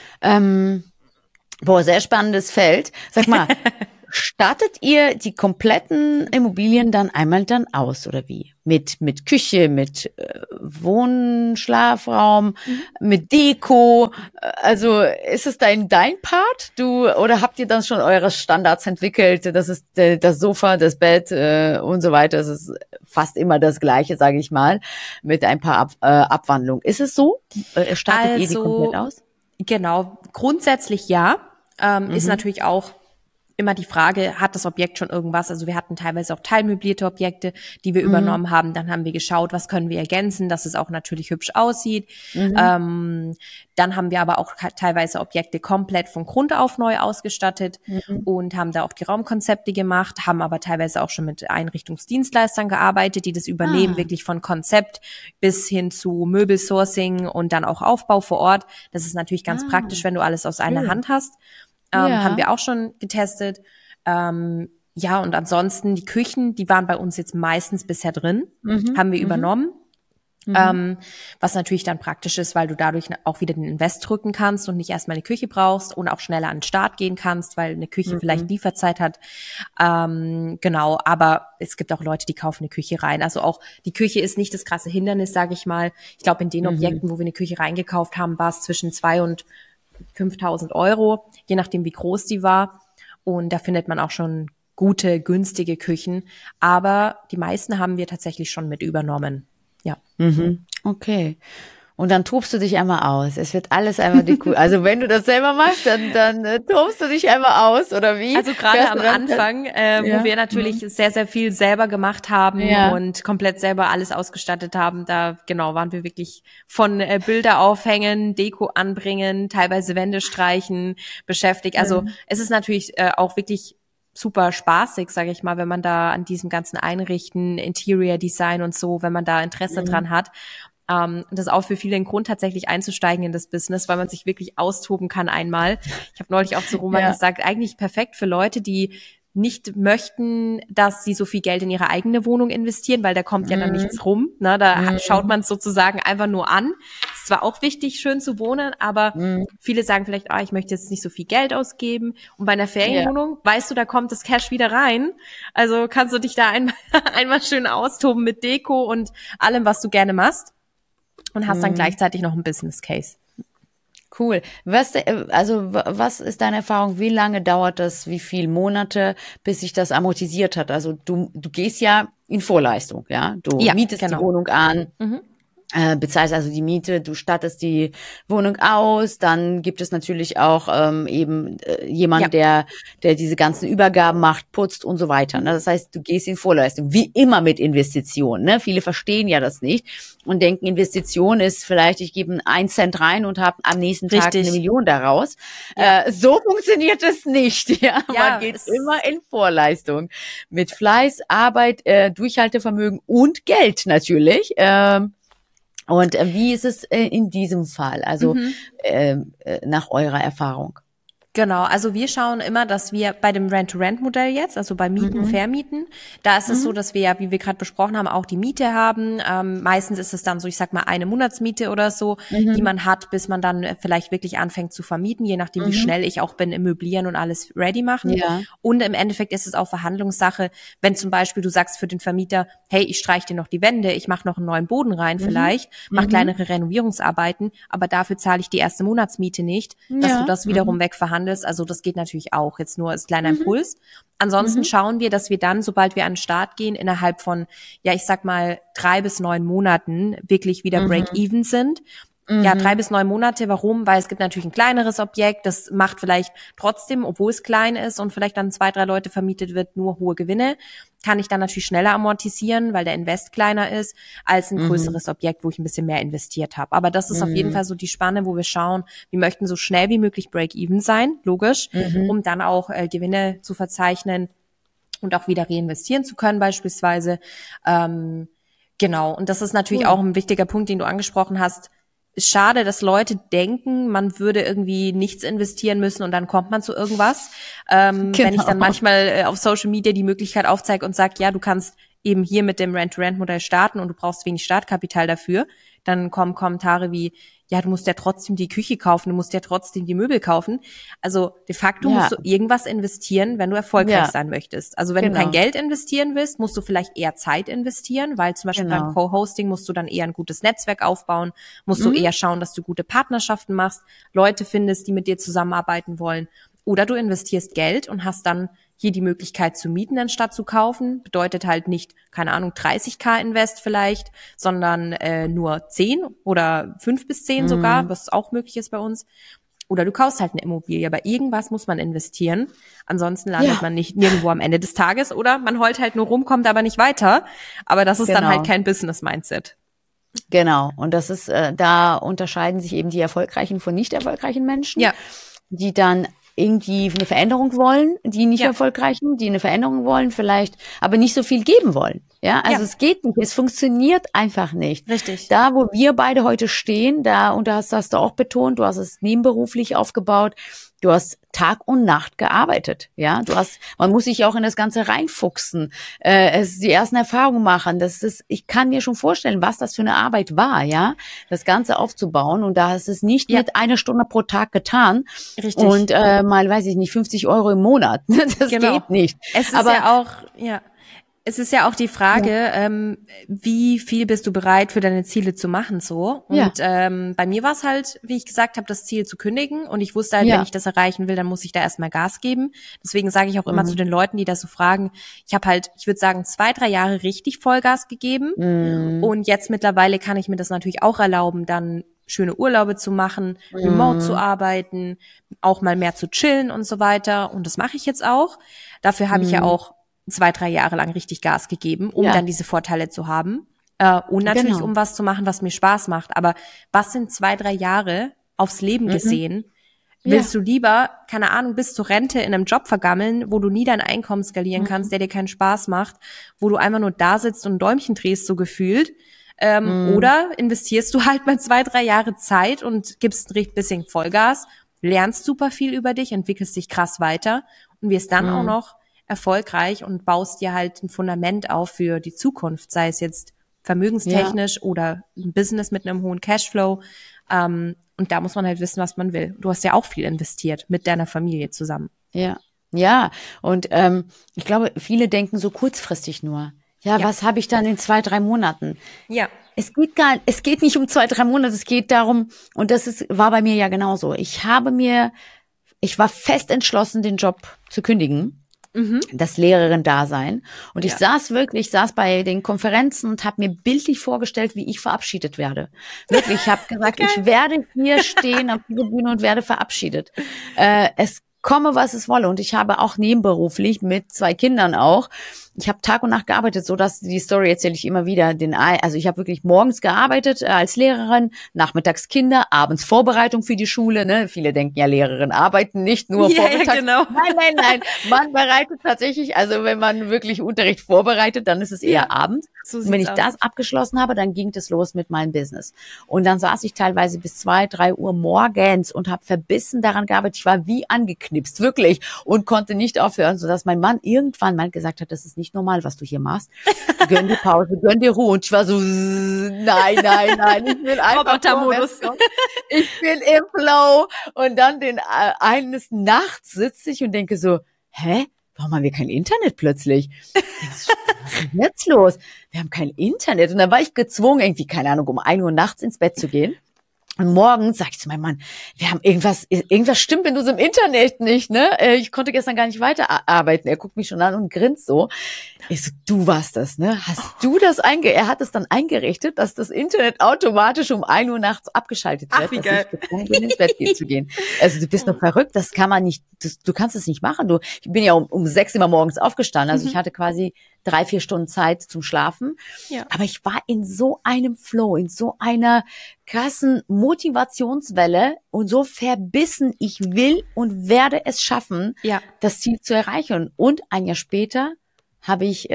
Sehr spannendes Feld. Sag mal, startet ihr die kompletten Immobilien dann einmal dann aus, oder wie? Mit Küche, mit Schlafraum, mit Deko. Also ist es dein Part? Oder habt ihr dann schon eure Standards entwickelt? Das ist das Sofa, das Bett und so weiter. Das ist fast immer das Gleiche, sage ich mal, mit ein paar Abwandlungen. Ist es so? Startet ihr die komplett aus? Genau, grundsätzlich ja. Ist natürlich auch immer die Frage, hat das Objekt schon irgendwas? Also wir hatten teilweise auch teilmöblierte Objekte, die wir übernommen haben. Dann haben wir geschaut, was können wir ergänzen, dass es auch natürlich hübsch aussieht. Dann haben wir aber auch teilweise Objekte komplett von Grund auf neu ausgestattet und haben da auch die Raumkonzepte gemacht, haben aber teilweise auch schon mit Einrichtungsdienstleistern gearbeitet, die das übernehmen, wirklich von Konzept bis hin zu Möbelsourcing und dann auch Aufbau vor Ort. Das ist natürlich ganz praktisch, wenn du alles aus einer Hand hast. Haben wir auch schon getestet. Und ansonsten die Küchen, die waren bei uns jetzt meistens bisher drin, haben wir übernommen. Was natürlich dann praktisch ist, weil du dadurch auch wieder den Invest drücken kannst und nicht erstmal eine Küche brauchst und auch schneller an den Start gehen kannst, weil eine Küche vielleicht Lieferzeit hat. Genau, aber es gibt auch Leute, die kaufen eine Küche rein. Also auch die Küche ist nicht das krasse Hindernis, sage ich mal. Ich glaube, in den Objekten, wo wir eine Küche reingekauft haben, war es zwischen 2.000 und 5.000 Euro, je nachdem wie groß die war. Und da findet man auch schon gute, günstige Küchen. Aber die meisten haben wir tatsächlich schon mit übernommen. Ja. Okay. Und dann tobst du dich einmal aus. Es wird alles einmal also wenn du das selber machst, dann tobst du dich einmal aus, oder wie? Also gerade am Anfang, wo wir natürlich sehr, sehr viel selber gemacht haben und komplett selber alles ausgestattet haben, da waren wir wirklich von Bilder aufhängen, Deko anbringen, teilweise Wände streichen beschäftigt. Also es ist natürlich auch wirklich super spaßig, sage ich mal, wenn man da an diesem ganzen Einrichten, Interior Design und so, wenn man da Interesse dran hat. Das ist auch für viele ein Grund, tatsächlich einzusteigen in das Business, weil man sich wirklich austoben kann einmal. Ich habe neulich auch zu Roman gesagt, eigentlich perfekt für Leute, die nicht möchten, dass sie so viel Geld in ihre eigene Wohnung investieren, weil da kommt ja dann nichts rum. Ne? Da schaut man es sozusagen einfach nur an. Ist zwar auch wichtig, schön zu wohnen, aber viele sagen vielleicht, ich möchte jetzt nicht so viel Geld ausgeben. Und bei einer Ferienwohnung, weißt du, da kommt das Cash wieder rein. Also kannst du dich da einmal schön austoben mit Deko und allem, was du gerne machst. Und hast dann gleichzeitig noch einen Business Case. Cool. Was ist deine Erfahrung? Wie lange dauert das? Wie viele Monate, bis sich das amortisiert hat? Also du gehst ja in Vorleistung, ja? Du mietest die Wohnung an. bezahlst also die Miete, du stattest die Wohnung aus, dann gibt es natürlich auch jemand, der diese ganzen Übergaben macht, putzt und so weiter. Ne? Das heißt, du gehst in Vorleistung, wie immer mit Investitionen. Ne? Viele verstehen ja das nicht und denken, Investition ist vielleicht, ich gebe 1 Cent rein und habe am nächsten Tag eine Million daraus. Ja. So funktioniert es nicht. Ja? Man geht immer in Vorleistung. Mit Fleiß, Arbeit, Durchhaltevermögen und Geld natürlich. Und wie ist es in diesem Fall, also nach eurer Erfahrung? Genau, also wir schauen immer, dass wir bei dem Rent-to-Rent-Modell jetzt, also bei Mieten, Vermieten, da ist es so, dass wir ja, wie wir gerade besprochen haben, auch die Miete haben. Meistens ist es dann so, ich sag mal, eine Monatsmiete oder so, die man hat, bis man dann vielleicht wirklich anfängt zu vermieten, je nachdem, wie schnell ich auch bin im Möblieren und alles ready machen. Ja. Und im Endeffekt ist es auch Verhandlungssache, wenn zum Beispiel du sagst für den Vermieter, hey, ich streiche dir noch die Wände, ich mache noch einen neuen Boden rein vielleicht, mache kleinere Renovierungsarbeiten, aber dafür zahle ich die erste Monatsmiete nicht, dass du das wiederum wegverhandelst. Also das geht natürlich auch, jetzt nur als kleiner Impuls. Ansonsten schauen wir, dass wir dann, sobald wir an den Start gehen, innerhalb von, ja, ich sag mal 3 bis 9 Monaten wirklich wieder Break-Even sind. Ja, 3 bis 9 Monate. Warum? Weil es gibt natürlich ein kleineres Objekt, das macht vielleicht trotzdem, obwohl es klein ist und vielleicht dann 2, 3 Leute vermietet wird, nur hohe Gewinne. Kann ich dann natürlich schneller amortisieren, weil der Invest kleiner ist, als ein größeres Objekt, wo ich ein bisschen mehr investiert habe. Aber das ist auf jeden Fall so die Spanne, wo wir schauen, wir möchten so schnell wie möglich Break-Even sein, logisch, um dann auch Gewinne zu verzeichnen und auch wieder reinvestieren zu können beispielsweise. Genau, und das ist natürlich auch ein wichtiger Punkt, den du angesprochen hast. Ist schade, dass Leute denken, man würde irgendwie nichts investieren müssen und dann kommt man zu irgendwas. Wenn ich dann manchmal auf Social Media die Möglichkeit aufzeige und sage, ja, du kannst eben hier mit dem Rent-to-Rent-Modell starten und du brauchst wenig Startkapital dafür, dann kommen Kommentare wie, ja, du musst ja trotzdem die Küche kaufen, du musst ja trotzdem die Möbel kaufen. Also de facto musst du irgendwas investieren, wenn du erfolgreich sein möchtest. Also wenn du kein Geld investieren willst, musst du vielleicht eher Zeit investieren, weil zum Beispiel beim Co-Hosting musst du dann eher ein gutes Netzwerk aufbauen, musst du eher schauen, dass du gute Partnerschaften machst, Leute findest, die mit dir zusammenarbeiten wollen. Oder du investierst Geld und hast dann hier die Möglichkeit zu mieten, anstatt zu kaufen. Bedeutet halt nicht, keine Ahnung, 30.000 Invest vielleicht, sondern nur 10 oder 5 bis 10 sogar, was auch möglich ist bei uns. Oder du kaufst halt eine Immobilie, aber irgendwas muss man investieren. Ansonsten landet man nicht nirgendwo am Ende des Tages oder man heult halt nur rum, kommt aber nicht weiter. Aber das ist dann halt kein Business-Mindset. Genau. Und das ist, da unterscheiden sich eben die erfolgreichen von nicht erfolgreichen Menschen, die dann irgendwie eine Veränderung wollen, die nicht erfolgreichen, die eine Veränderung wollen vielleicht, aber nicht so viel geben wollen. Ja, also es geht nicht, es funktioniert einfach nicht. Richtig. Da, wo wir beide heute stehen, und das hast du auch betont, du hast es nebenberuflich aufgebaut, du hast Tag und Nacht gearbeitet, ja. Man muss sich auch in das Ganze reinfuchsen, die ersten Erfahrungen machen. Ich kann mir schon vorstellen, was das für eine Arbeit war, ja, das Ganze aufzubauen. Und da hast es nicht mit 1 Stunde pro Tag getan. Richtig. Und mal, weiß ich nicht, 50 € im Monat. Das geht nicht. Es ist ja auch die Frage, wie viel bist du bereit für deine Ziele zu machen so? Und bei mir war es halt, wie ich gesagt habe, das Ziel zu kündigen. Und ich wusste halt, wenn ich das erreichen will, dann muss ich da erstmal Gas geben. Deswegen sage ich auch immer zu den Leuten, die das so fragen, ich habe halt, ich würde sagen, 2, 3 Jahre richtig Vollgas gegeben. Und jetzt mittlerweile kann ich mir das natürlich auch erlauben, dann schöne Urlaube zu machen, remote zu arbeiten, auch mal mehr zu chillen und so weiter. Und das mache ich jetzt auch. Dafür habe ich ja auch 2, 3 Jahre lang richtig Gas gegeben, um dann diese Vorteile zu haben. Und natürlich, um was zu machen, was mir Spaß macht. Aber was sind 2, 3 Jahre aufs Leben gesehen? Willst du lieber, keine Ahnung, bis zur Rente in einem Job vergammeln, wo du nie dein Einkommen skalieren kannst, der dir keinen Spaß macht, wo du einfach nur da sitzt und ein Däumchen drehst, so gefühlt? Oder investierst du halt mal 2, 3 Jahre Zeit und gibst ein bisschen Vollgas, lernst super viel über dich, entwickelst dich krass weiter und wirst dann auch noch erfolgreich und baust dir halt ein Fundament auf für die Zukunft, sei es jetzt vermögenstechnisch oder ein Business mit einem hohen Cashflow. Und da muss man halt wissen, was man will. Du hast ja auch viel investiert mit deiner Familie zusammen. Ja. Und ich glaube, viele denken so kurzfristig nur. Was habe ich dann in 2, 3 Monaten? Ja. Es geht nicht um 2, 3 Monate, es geht darum, und war bei mir ja genauso. Ich war fest entschlossen, den Job zu kündigen. das Lehrerin-Dasein. Und ich saß bei den Konferenzen und habe mir bildlich vorgestellt, wie ich verabschiedet werde. Wirklich, ich habe gesagt, ich werde hier stehen auf dieser Bühne und werde verabschiedet. Es komme, was es wolle. Und ich habe auch nebenberuflich mit 2 Kindern auch, ich habe Tag und Nacht gearbeitet, so dass die Story erzähle ich immer wieder. Also ich habe wirklich morgens gearbeitet als Lehrerin, nachmittags Kinder, abends Vorbereitung für die Schule. Ne? Viele denken ja, Lehrerinnen arbeiten nicht nur vormittags. Ja, genau. Nein. Man bereitet tatsächlich, also wenn man wirklich Unterricht vorbereitet, dann ist es eher abends. So und wenn ich das abgeschlossen habe, dann ging es los mit meinem Business. Und dann saß ich teilweise bis 2, 3 Uhr morgens und habe verbissen daran gearbeitet. Ich war wie angeknipst, wirklich, und konnte nicht aufhören, sodass mein Mann irgendwann mal gesagt hat, das ist nicht normal, was du hier machst. Gönn dir Pause, gönn dir Ruhe. Und ich war so, nein, ich will einfach Robotermodus. Ich bin im Flow. Und dann eines Nachts sitze ich und denke so, warum haben wir kein Internet plötzlich? Was ist denn jetzt los? Wir haben kein Internet. Und dann war ich gezwungen, irgendwie, keine Ahnung, um 1 Uhr nachts ins Bett zu gehen. Und morgens sag ich zu meinem Mann, wir haben irgendwas stimmt in unserem Internet nicht, ne? Ich konnte gestern gar nicht weiterarbeiten. Er guckt mich schon an und grinst so. Ich so, du warst das, ne? Hast du das er hat es dann eingerichtet, dass das Internet automatisch um 1 Uhr nachts abgeschaltet wird, dass ich gezwungen bin, ins Bett zu gehen. Also du bist doch verrückt, das kann man nicht, du kannst es nicht machen. Ich bin ja um 6 immer morgens aufgestanden, also ich hatte quasi 3, 4 Stunden Zeit zum Schlafen. Ja. Aber ich war in so einem Flow, in so einer krassen Motivationswelle und so verbissen, ich will und werde es schaffen, das Ziel zu erreichen. Und ein Jahr später habe ich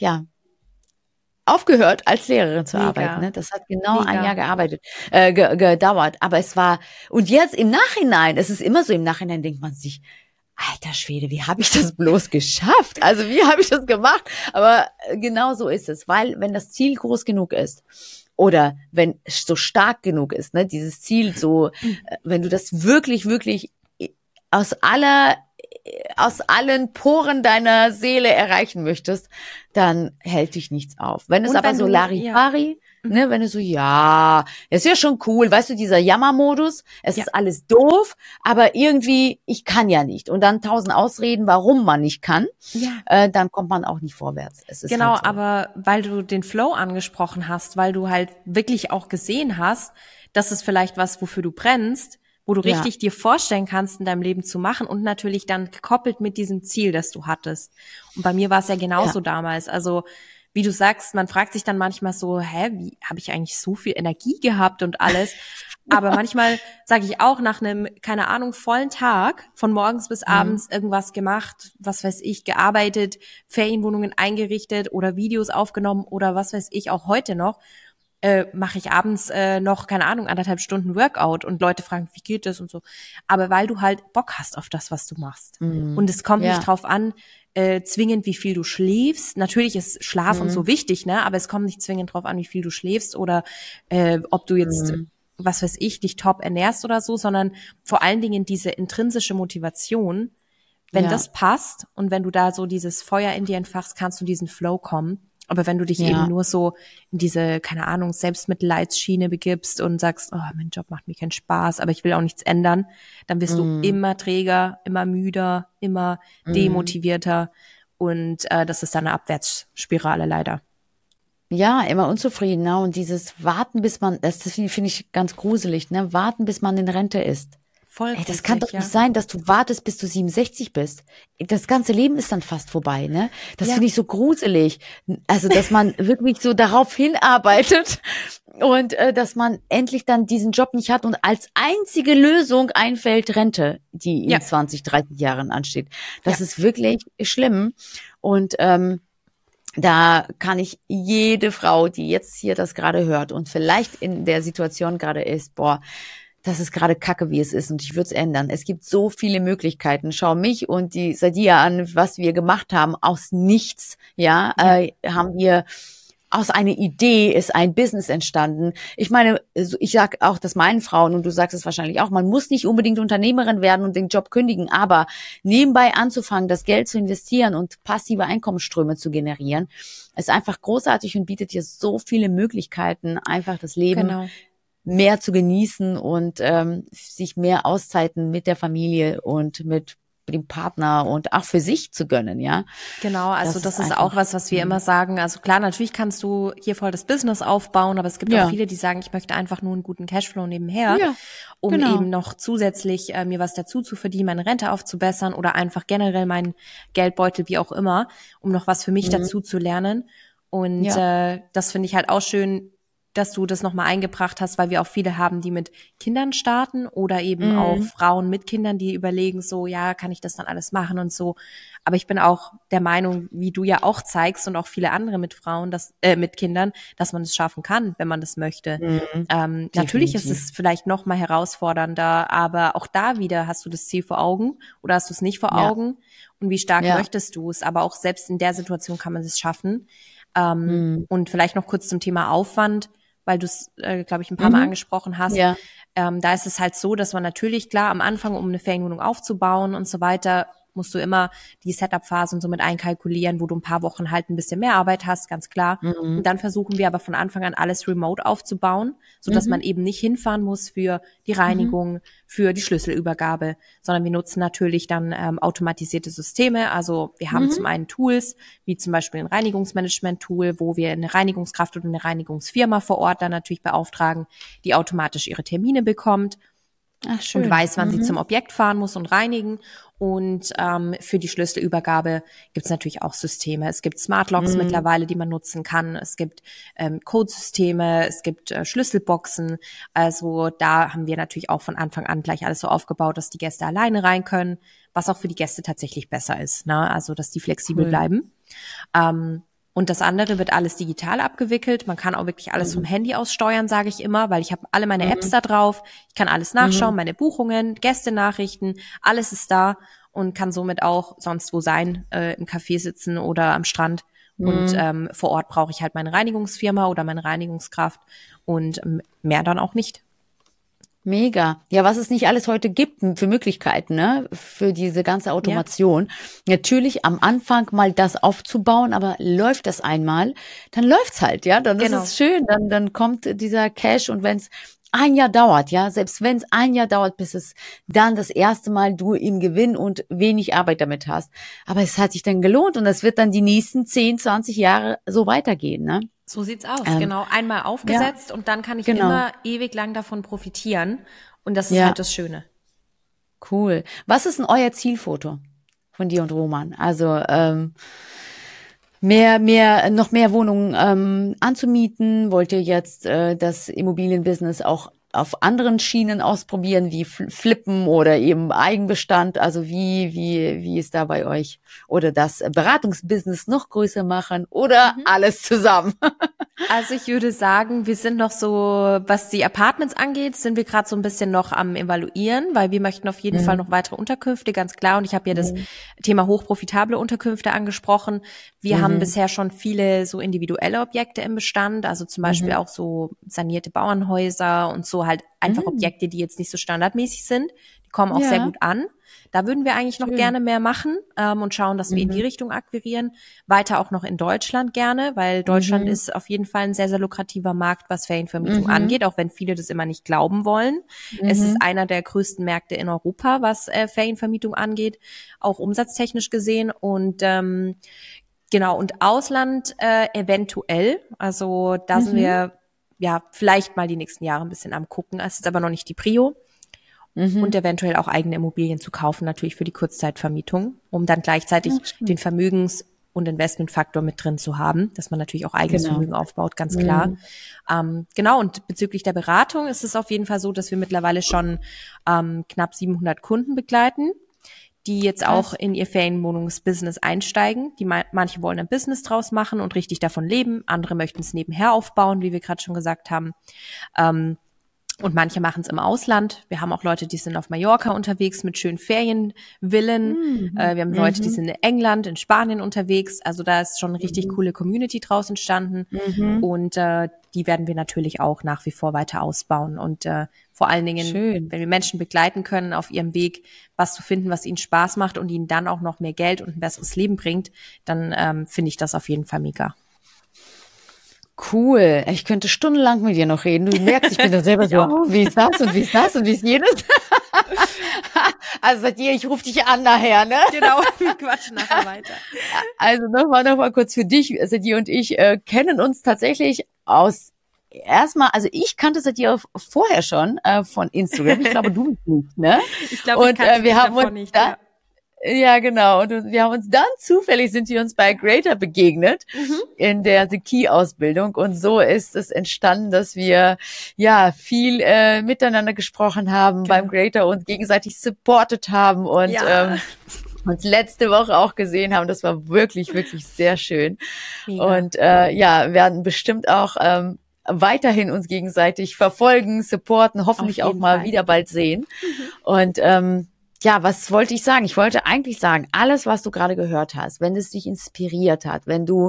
aufgehört, als Lehrerin zu arbeiten. Ne? Das hat genau ein Jahr gedauert. Aber es war, und jetzt im Nachhinein, es ist immer so, im Nachhinein denkt man sich, alter Schwede, wie habe ich das bloß geschafft? Also wie habe ich das gemacht? Aber genau so ist es, weil wenn das Ziel groß genug ist oder wenn es so stark genug ist, ne, dieses Ziel so, wenn du das wirklich, wirklich aus allen Poren deiner Seele erreichen möchtest, dann hält dich nichts auf. Wenn es aber so Larifari, ne, wenn du so, ist ja schon cool, weißt du, dieser Jammermodus, es ist alles doof, aber irgendwie, ich kann ja nicht. Und dann 1000 Ausreden, warum man nicht kann, dann kommt man auch nicht vorwärts. Es ist genau, halt so. Aber weil du den Flow angesprochen hast, weil du halt wirklich auch gesehen hast, dass es vielleicht was, wofür du brennst, wo du richtig dir vorstellen kannst, in deinem Leben zu machen und natürlich dann gekoppelt mit diesem Ziel, das du hattest. Und bei mir war es ja genauso damals. Also wie du sagst, man fragt sich dann manchmal so, wie habe ich eigentlich so viel Energie gehabt und alles? Aber manchmal sage ich auch nach einem, keine Ahnung, vollen Tag, von morgens bis abends irgendwas gemacht, was weiß ich, gearbeitet, Ferienwohnungen eingerichtet oder Videos aufgenommen oder was weiß ich, auch heute noch, mache ich abends noch, keine Ahnung, 1,5 Stunden Workout und Leute fragen, wie geht das und so. Aber weil du halt Bock hast auf das, was du machst. Und es kommt nicht drauf an, zwingend, wie viel du schläfst. Natürlich ist Schlaf und so wichtig, ne? Aber es kommt nicht zwingend drauf an, wie viel du schläfst oder ob du jetzt, was weiß ich, dich top ernährst oder so, sondern vor allen Dingen diese intrinsische Motivation. Wenn das passt und wenn du da so dieses Feuer in dir entfachst, kannst du in diesen Flow kommen. Aber wenn du dich eben nur so in diese, keine Ahnung, Selbstmitleidsschiene begibst und sagst, oh, mein Job macht mir keinen Spaß, aber ich will auch nichts ändern, dann wirst du immer träger, immer müder, immer demotivierter und das ist dann eine Abwärtsspirale leider. Ja, immer unzufrieden, ne? Und dieses Warten, bis man, das finde ich ganz gruselig, ne? Warten, bis man in Rente ist. Voll. Das kann doch nicht sein, dass du wartest, bis du 67 bist. Das ganze Leben ist dann fast vorbei, ne? Das finde ich so gruselig. Also, dass man wirklich so darauf hinarbeitet und dass man endlich dann diesen Job nicht hat und als einzige Lösung einfällt Rente, die in 20, 30 Jahren ansteht. Das ist wirklich schlimm. Und da kann ich jede Frau, die jetzt hier das gerade hört und vielleicht in der Situation gerade ist, das ist gerade kacke, wie es ist und ich würde es ändern. Es gibt so viele Möglichkeiten. Schau mich und die Sadia an, was wir gemacht haben. Aus nichts, haben wir, aus einer Idee ist ein Business entstanden. Ich meine, ich sag auch das meinen Frauen und du sagst es wahrscheinlich auch, man muss nicht unbedingt Unternehmerin werden und den Job kündigen, aber nebenbei anzufangen, das Geld zu investieren und passive Einkommensströme zu generieren, ist einfach großartig und bietet dir so viele Möglichkeiten, einfach das Leben mehr zu genießen und sich mehr Auszeiten mit der Familie und mit dem Partner und auch für sich zu gönnen, ja. Genau, also das ist auch was wir immer sagen. Also klar, natürlich kannst du hier voll das Business aufbauen, aber es gibt auch viele, die sagen, ich möchte einfach nur einen guten Cashflow nebenher, um eben noch zusätzlich mir was dazu zu verdienen, meine Rente aufzubessern oder einfach generell meinen Geldbeutel, wie auch immer, um noch was für mich dazu zu lernen. Und das finde ich halt auch schön, dass du das nochmal eingebracht hast, weil wir auch viele haben, die mit Kindern starten oder eben auch Frauen mit Kindern, die überlegen so, ja, kann ich das dann alles machen und so. Aber ich bin auch der Meinung, wie du ja auch zeigst und auch viele andere mit Frauen, mit Kindern, dass man es schaffen kann, wenn man das möchte. Natürlich ist es vielleicht noch mal herausfordernder, aber auch da wieder hast du das Ziel vor Augen oder hast du es nicht vor Augen und wie stark möchtest du es. Aber auch selbst in der Situation kann man es schaffen. Und vielleicht noch kurz zum Thema Aufwand, weil du es, glaube ich, ein paar Mal angesprochen hast. Ja. Da ist es halt so, dass man natürlich, klar, am Anfang, um eine Ferienwohnung aufzubauen und so weiter, musst du immer die Setup-Phase und so mit einkalkulieren, wo du ein paar Wochen halt ein bisschen mehr Arbeit hast, ganz klar. Und dann versuchen wir aber von Anfang an alles remote aufzubauen, sodass man eben nicht hinfahren muss für die Reinigung, für die Schlüsselübergabe, sondern wir nutzen natürlich dann automatisierte Systeme. Also wir haben zum einen Tools, wie zum Beispiel ein Reinigungsmanagement-Tool, wo wir eine Reinigungskraft oder eine Reinigungsfirma vor Ort dann natürlich beauftragen, die automatisch ihre Termine bekommt. Ach, schön. Und weiß, wann sie zum Objekt fahren muss und reinigen. Und für die Schlüsselübergabe gibt es natürlich auch Systeme. Es gibt Smart Locks mittlerweile, die man nutzen kann. Es gibt Codesysteme, es gibt Schlüsselboxen. Also da haben wir natürlich auch von Anfang an gleich alles so aufgebaut, dass die Gäste alleine rein können, was auch für die Gäste tatsächlich besser ist, ne? Also dass die flexibel bleiben. Und das andere wird alles digital abgewickelt. Man kann auch wirklich alles vom Handy aus steuern, sage ich immer, weil ich habe alle meine Apps da drauf. Ich kann alles nachschauen, meine Buchungen, Gästenachrichten, alles ist da und kann somit auch sonst wo sein, im Café sitzen oder am Strand. Und vor Ort brauche ich halt meine Reinigungsfirma oder meine Reinigungskraft und mehr dann auch nicht. Mega. Ja, was es nicht alles heute gibt für Möglichkeiten, ne, für diese ganze Automation. Ja. Natürlich am Anfang mal das aufzubauen, aber läuft das einmal, dann läuft's halt, ja, dann ist es schön, dann kommt dieser Cash und wenn's ein Jahr dauert, ja, selbst wenn es ein Jahr dauert, bis es dann das erste Mal du im Gewinn und wenig Arbeit damit hast. Aber es hat sich dann gelohnt und es wird dann die nächsten 10, 20 Jahre so weitergehen, ne? So sieht's aus, genau. Einmal aufgesetzt und dann kann ich immer ewig lang davon profitieren. Und das ist halt das Schöne. Cool. Was ist denn euer Zielfoto von dir und Roman? Also noch mehr Wohnungen anzumieten? Wollt ihr jetzt das Immobilienbusiness auch auf anderen Schienen ausprobieren, wie Flippen oder eben Eigenbestand? Also wie ist da bei euch? Oder das Beratungsbusiness noch größer machen oder alles zusammen? Also ich würde sagen, wir sind noch so, was die Apartments angeht, sind wir gerade so ein bisschen noch am Evaluieren, weil wir möchten auf jeden Fall noch weitere Unterkünfte, ganz klar. Und ich habe ja das Thema hochprofitable Unterkünfte angesprochen. Wir haben bisher schon viele so individuelle Objekte im Bestand, also zum Beispiel auch so sanierte Bauernhäuser und so halt einfach Objekte, die jetzt nicht so standardmäßig sind. Die kommen auch sehr gut an. Da würden wir eigentlich noch gerne mehr machen und schauen, dass wir in die Richtung akquirieren. Weiter auch noch in Deutschland gerne, weil Deutschland ist auf jeden Fall ein sehr, sehr lukrativer Markt, was Ferienvermietung angeht, auch wenn viele das immer nicht glauben wollen. Es ist einer der größten Märkte in Europa, was Ferienvermietung angeht, auch umsatztechnisch gesehen. Und genau, und Ausland eventuell. Also da sind wir ja vielleicht mal die nächsten Jahre ein bisschen am gucken. Es ist aber noch nicht die Prio. Und eventuell auch eigene Immobilien zu kaufen, natürlich für die Kurzzeitvermietung, um dann gleichzeitig den Vermögens- und Investmentfaktor mit drin zu haben, dass man natürlich auch eigenes Vermögen aufbaut, ganz klar. Genau, und bezüglich der Beratung ist es auf jeden Fall so, dass wir mittlerweile schon knapp 700 Kunden begleiten, die jetzt auch in ihr Ferienwohnungsbusiness einsteigen. Die manche wollen ein Business draus machen und richtig davon leben, andere möchten es nebenher aufbauen, wie wir gerade schon gesagt haben. Und manche machen es im Ausland. Wir haben auch Leute, die sind auf Mallorca unterwegs mit schönen Ferienvillen. Wir haben Leute, die sind in England, in Spanien unterwegs. Also da ist schon eine richtig coole Community draus entstanden. Und die werden wir natürlich auch nach wie vor weiter ausbauen. Und vor allen Dingen, wenn wir Menschen begleiten können auf ihrem Weg, was zu finden, was ihnen Spaß macht und ihnen dann auch noch mehr Geld und ein besseres Leben bringt, dann finde ich das auf jeden Fall mega. Cool. Ich könnte stundenlang mit dir noch reden. Du merkst, ich bin da selber so, wie ist das und wie ist das und wie ist jenes. Also Sadia, ich rufe dich an nachher, ne? Genau, wir quatschen nachher weiter. Also nochmal kurz für dich. Sadia und ich kennen uns tatsächlich aus erstmal, also ich kannte Sadia vorher schon von Instagram. Ich glaube, du nicht, ne? Ich glaube, ich kannte wir haben uns nicht, da, ja, genau. Und wir haben uns dann sind wir uns bei Greater begegnet in der The Key Ausbildung. Und so ist es entstanden, dass wir ja viel miteinander gesprochen haben beim Greater und gegenseitig supportet haben und uns letzte Woche auch gesehen haben. Das war wirklich, wirklich sehr schön. Mega. Und werden bestimmt auch weiterhin uns gegenseitig verfolgen, supporten, hoffentlich auch mal wieder bald sehen. Und was wollte ich sagen? Ich wollte eigentlich sagen, alles, was du gerade gehört hast, wenn es dich inspiriert hat, wenn du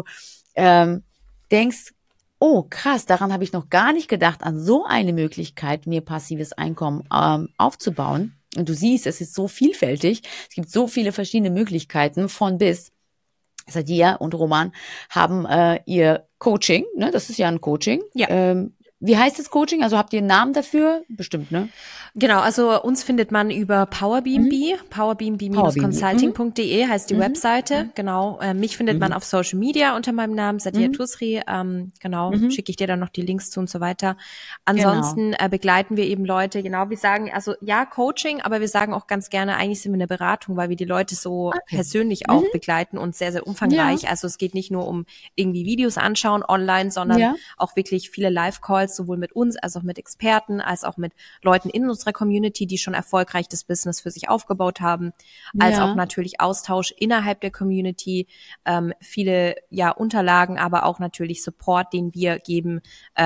denkst, oh krass, daran habe ich noch gar nicht gedacht, an so eine Möglichkeit, mir passives Einkommen aufzubauen. Und du siehst, es ist so vielfältig, es gibt so viele verschiedene Möglichkeiten von bis. Sadia und Roman haben ihr Coaching, ne? Das ist ja ein Coaching. Ja. Wie heißt das Coaching? Also habt ihr einen Namen dafür? Bestimmt, ne? Genau, also uns findet man über PowerBnB, powerbnb-consulting.de heißt die Webseite. Genau, mich findet man auf Social Media unter meinem Namen, Sadia Tusri. Schicke ich dir dann noch die Links zu und so weiter. Ansonsten begleiten wir eben Leute, genau, wir sagen, also ja, Coaching, aber wir sagen auch ganz gerne, eigentlich sind wir eine Beratung, weil wir die Leute so persönlich auch begleiten und sehr, sehr umfangreich. Ja. Also es geht nicht nur um irgendwie Videos anschauen online, sondern auch wirklich viele Live-Calls, sowohl mit uns als auch mit Experten, als auch mit Leuten in unserer Community, die schon erfolgreich das Business für sich aufgebaut haben, als auch natürlich Austausch innerhalb der Community, viele Unterlagen, aber auch natürlich Support, den wir geben,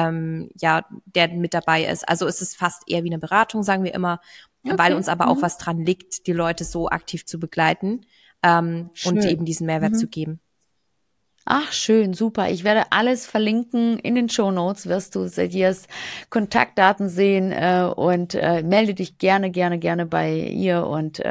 der mit dabei ist. Also es ist fast eher wie eine Beratung, sagen wir immer, weil uns aber auch was dran liegt, die Leute so aktiv zu begleiten und eben diesen Mehrwert zu geben. Ach, schön, super. Ich werde alles verlinken. In den Shownotes wirst du Sadias Kontaktdaten sehen und melde dich gerne bei ihr und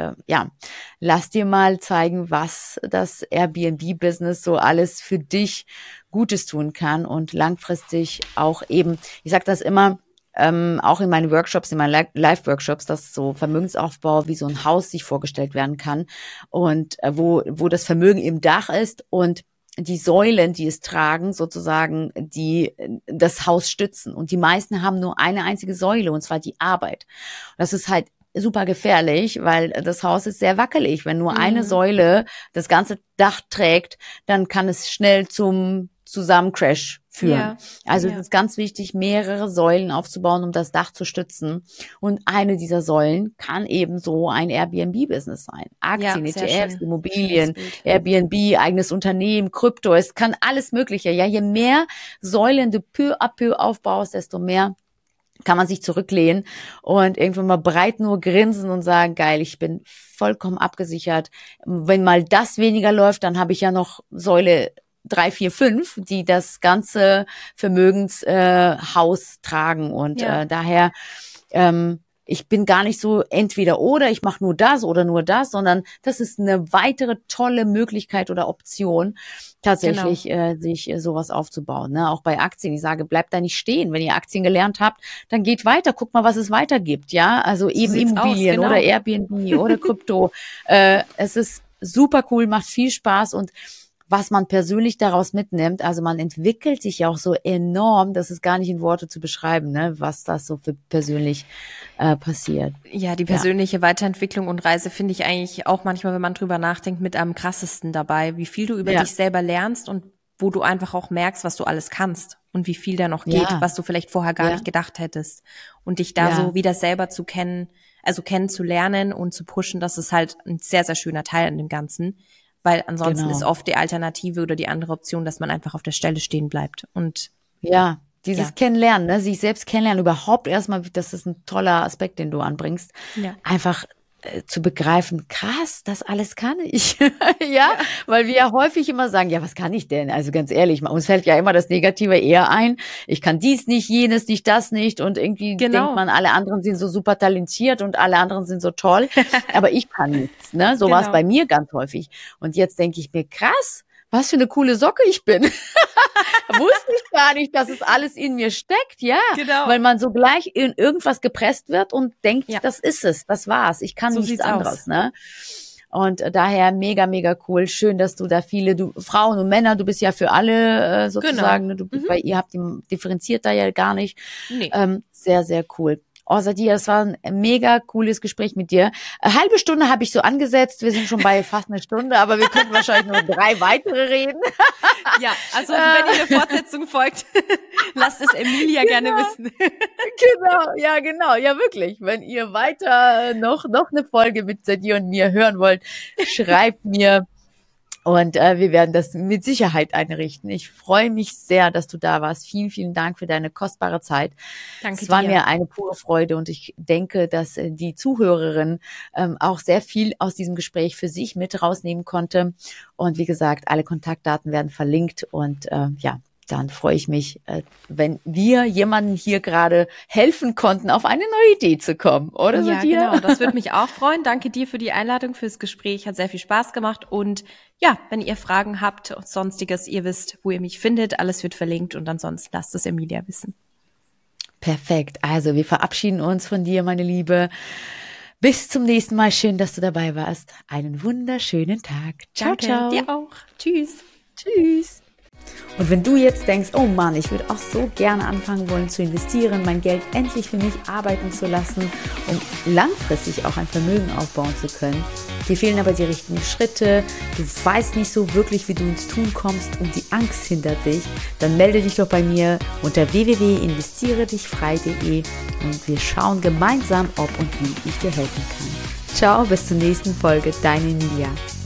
lass dir mal zeigen, was das Airbnb-Business so alles für dich Gutes tun kann und langfristig auch eben, ich sage das immer, auch in meinen Workshops, in meinen Live-Workshops, dass so Vermögensaufbau wie so ein Haus sich vorgestellt werden kann und wo das Vermögen im Dach ist und die Säulen, die es tragen, sozusagen, die das Haus stützen. Und die meisten haben nur eine einzige Säule, und zwar die Arbeit. Und das ist halt super gefährlich, weil das Haus ist sehr wackelig. Wenn nur eine Säule das ganze Dach trägt, dann kann es schnell zum Zusammencrash führen. Ja, also es ist ganz wichtig, mehrere Säulen aufzubauen, um das Dach zu stützen. Und eine dieser Säulen kann eben so ein Airbnb-Business sein. Aktien, ETFs, Immobilien, Airbnb, eigenes Unternehmen, Krypto. Es kann alles Mögliche. Ja, je mehr Säulen du peu à peu aufbaust, desto mehr kann man sich zurücklehnen und irgendwann mal breit nur grinsen und sagen, geil, ich bin vollkommen abgesichert. Wenn mal das weniger läuft, dann habe ich ja noch Säule 3, 4, 5, die das ganze Vermögenshaus tragen. Und daher, ich bin gar nicht so entweder oder, ich mache nur das oder nur das, sondern das ist eine weitere tolle Möglichkeit oder Option, tatsächlich sich sowas aufzubauen. Ne? Auch bei Aktien. Ich sage, bleibt da nicht stehen. Wenn ihr Aktien gelernt habt, dann geht weiter. Guckt mal, was es weiter gibt. Ja, also eben Immobilien oder Airbnb oder Krypto. Es ist super cool, macht viel Spaß und was man persönlich daraus mitnimmt, also man entwickelt sich ja auch so enorm, das ist gar nicht in Worte zu beschreiben, ne, was das so für persönlich passiert. Ja, die persönliche Weiterentwicklung und Reise finde ich eigentlich auch manchmal, wenn man drüber nachdenkt, mit am krassesten dabei, wie viel du über dich selber lernst und wo du einfach auch merkst, was du alles kannst und wie viel da noch geht, was du vielleicht vorher gar nicht gedacht hättest. Und dich da so wieder selber zu kennenzulernen und zu pushen, das ist halt ein sehr, sehr schöner Teil an dem Ganzen. Weil ansonsten ist oft die Alternative oder die andere Option, dass man einfach auf der Stelle stehen bleibt. Und dieses Kennenlernen, ne, sich selbst kennenlernen, überhaupt erstmal, das ist ein toller Aspekt, den du anbringst. Ja. Einfach zu begreifen, krass, das alles kann ich. Weil wir ja häufig immer sagen, ja, was kann ich denn? Also ganz ehrlich, uns fällt ja immer das Negative eher ein. Ich kann dies nicht, jenes nicht, das nicht und irgendwie denkt man, alle anderen sind so super talentiert und alle anderen sind so toll, aber ich kann nichts. Ne? So war es bei mir ganz häufig. Und jetzt denke ich mir, krass, was für eine coole Socke ich bin. Wusste ich gar nicht, dass es alles in mir steckt, ja. Genau. Weil man so gleich in irgendwas gepresst wird und denkt, das ist es, das war's, ich kann nichts anderes, ne? Und daher mega, mega cool. Schön, dass du da viele, Frauen und Männer, du bist ja für alle sozusagen, ne? Weil ihr habt differenziert da ja gar nicht. Nee. Sehr, sehr cool. Oh, Sadia, das war ein mega cooles Gespräch mit dir. Eine halbe Stunde habe ich so angesetzt. Wir sind schon bei fast einer Stunde, aber wir können wahrscheinlich nur 3 weitere reden. Ja, also wenn ihr eine Fortsetzung folgt, lasst es Emilia gerne wissen. Genau. Ja, wirklich. Wenn ihr weiter noch eine Folge mit Sadia und mir hören wollt, schreibt mir. Und wir werden das mit Sicherheit einrichten. Ich freue mich sehr, dass du da warst. Vielen, vielen Dank für deine kostbare Zeit. Danke dir. Es war mir eine pure Freude und ich denke, dass die Zuhörerin auch sehr viel aus diesem Gespräch für sich mit rausnehmen konnte. Und wie gesagt, alle Kontaktdaten werden verlinkt und dann freue ich mich, wenn wir jemandem hier gerade helfen konnten, auf eine neue Idee zu kommen, oder? Ja, genau. Das würde mich auch freuen. Danke dir für die Einladung, fürs Gespräch. Hat sehr viel Spaß gemacht. Und ja, wenn ihr Fragen habt, Sonstiges, ihr wisst, wo ihr mich findet. Alles wird verlinkt und ansonsten lasst es Emilia wissen. Perfekt. Also wir verabschieden uns von dir, meine Liebe. Bis zum nächsten Mal. Schön, dass du dabei warst. Einen wunderschönen Tag. Ciao, Danke, ciao. dir auch. Tschüss. Tschüss. Und wenn du jetzt denkst, oh Mann, ich würde auch so gerne anfangen wollen zu investieren, mein Geld endlich für mich arbeiten zu lassen, um langfristig auch ein Vermögen aufbauen zu können, dir fehlen aber die richtigen Schritte, du weißt nicht so wirklich, wie du ins Tun kommst und die Angst hindert dich, dann melde dich doch bei mir unter www.investieredichfrei.de und wir schauen gemeinsam, ob und wie ich dir helfen kann. Ciao, bis zur nächsten Folge, deine Emilia.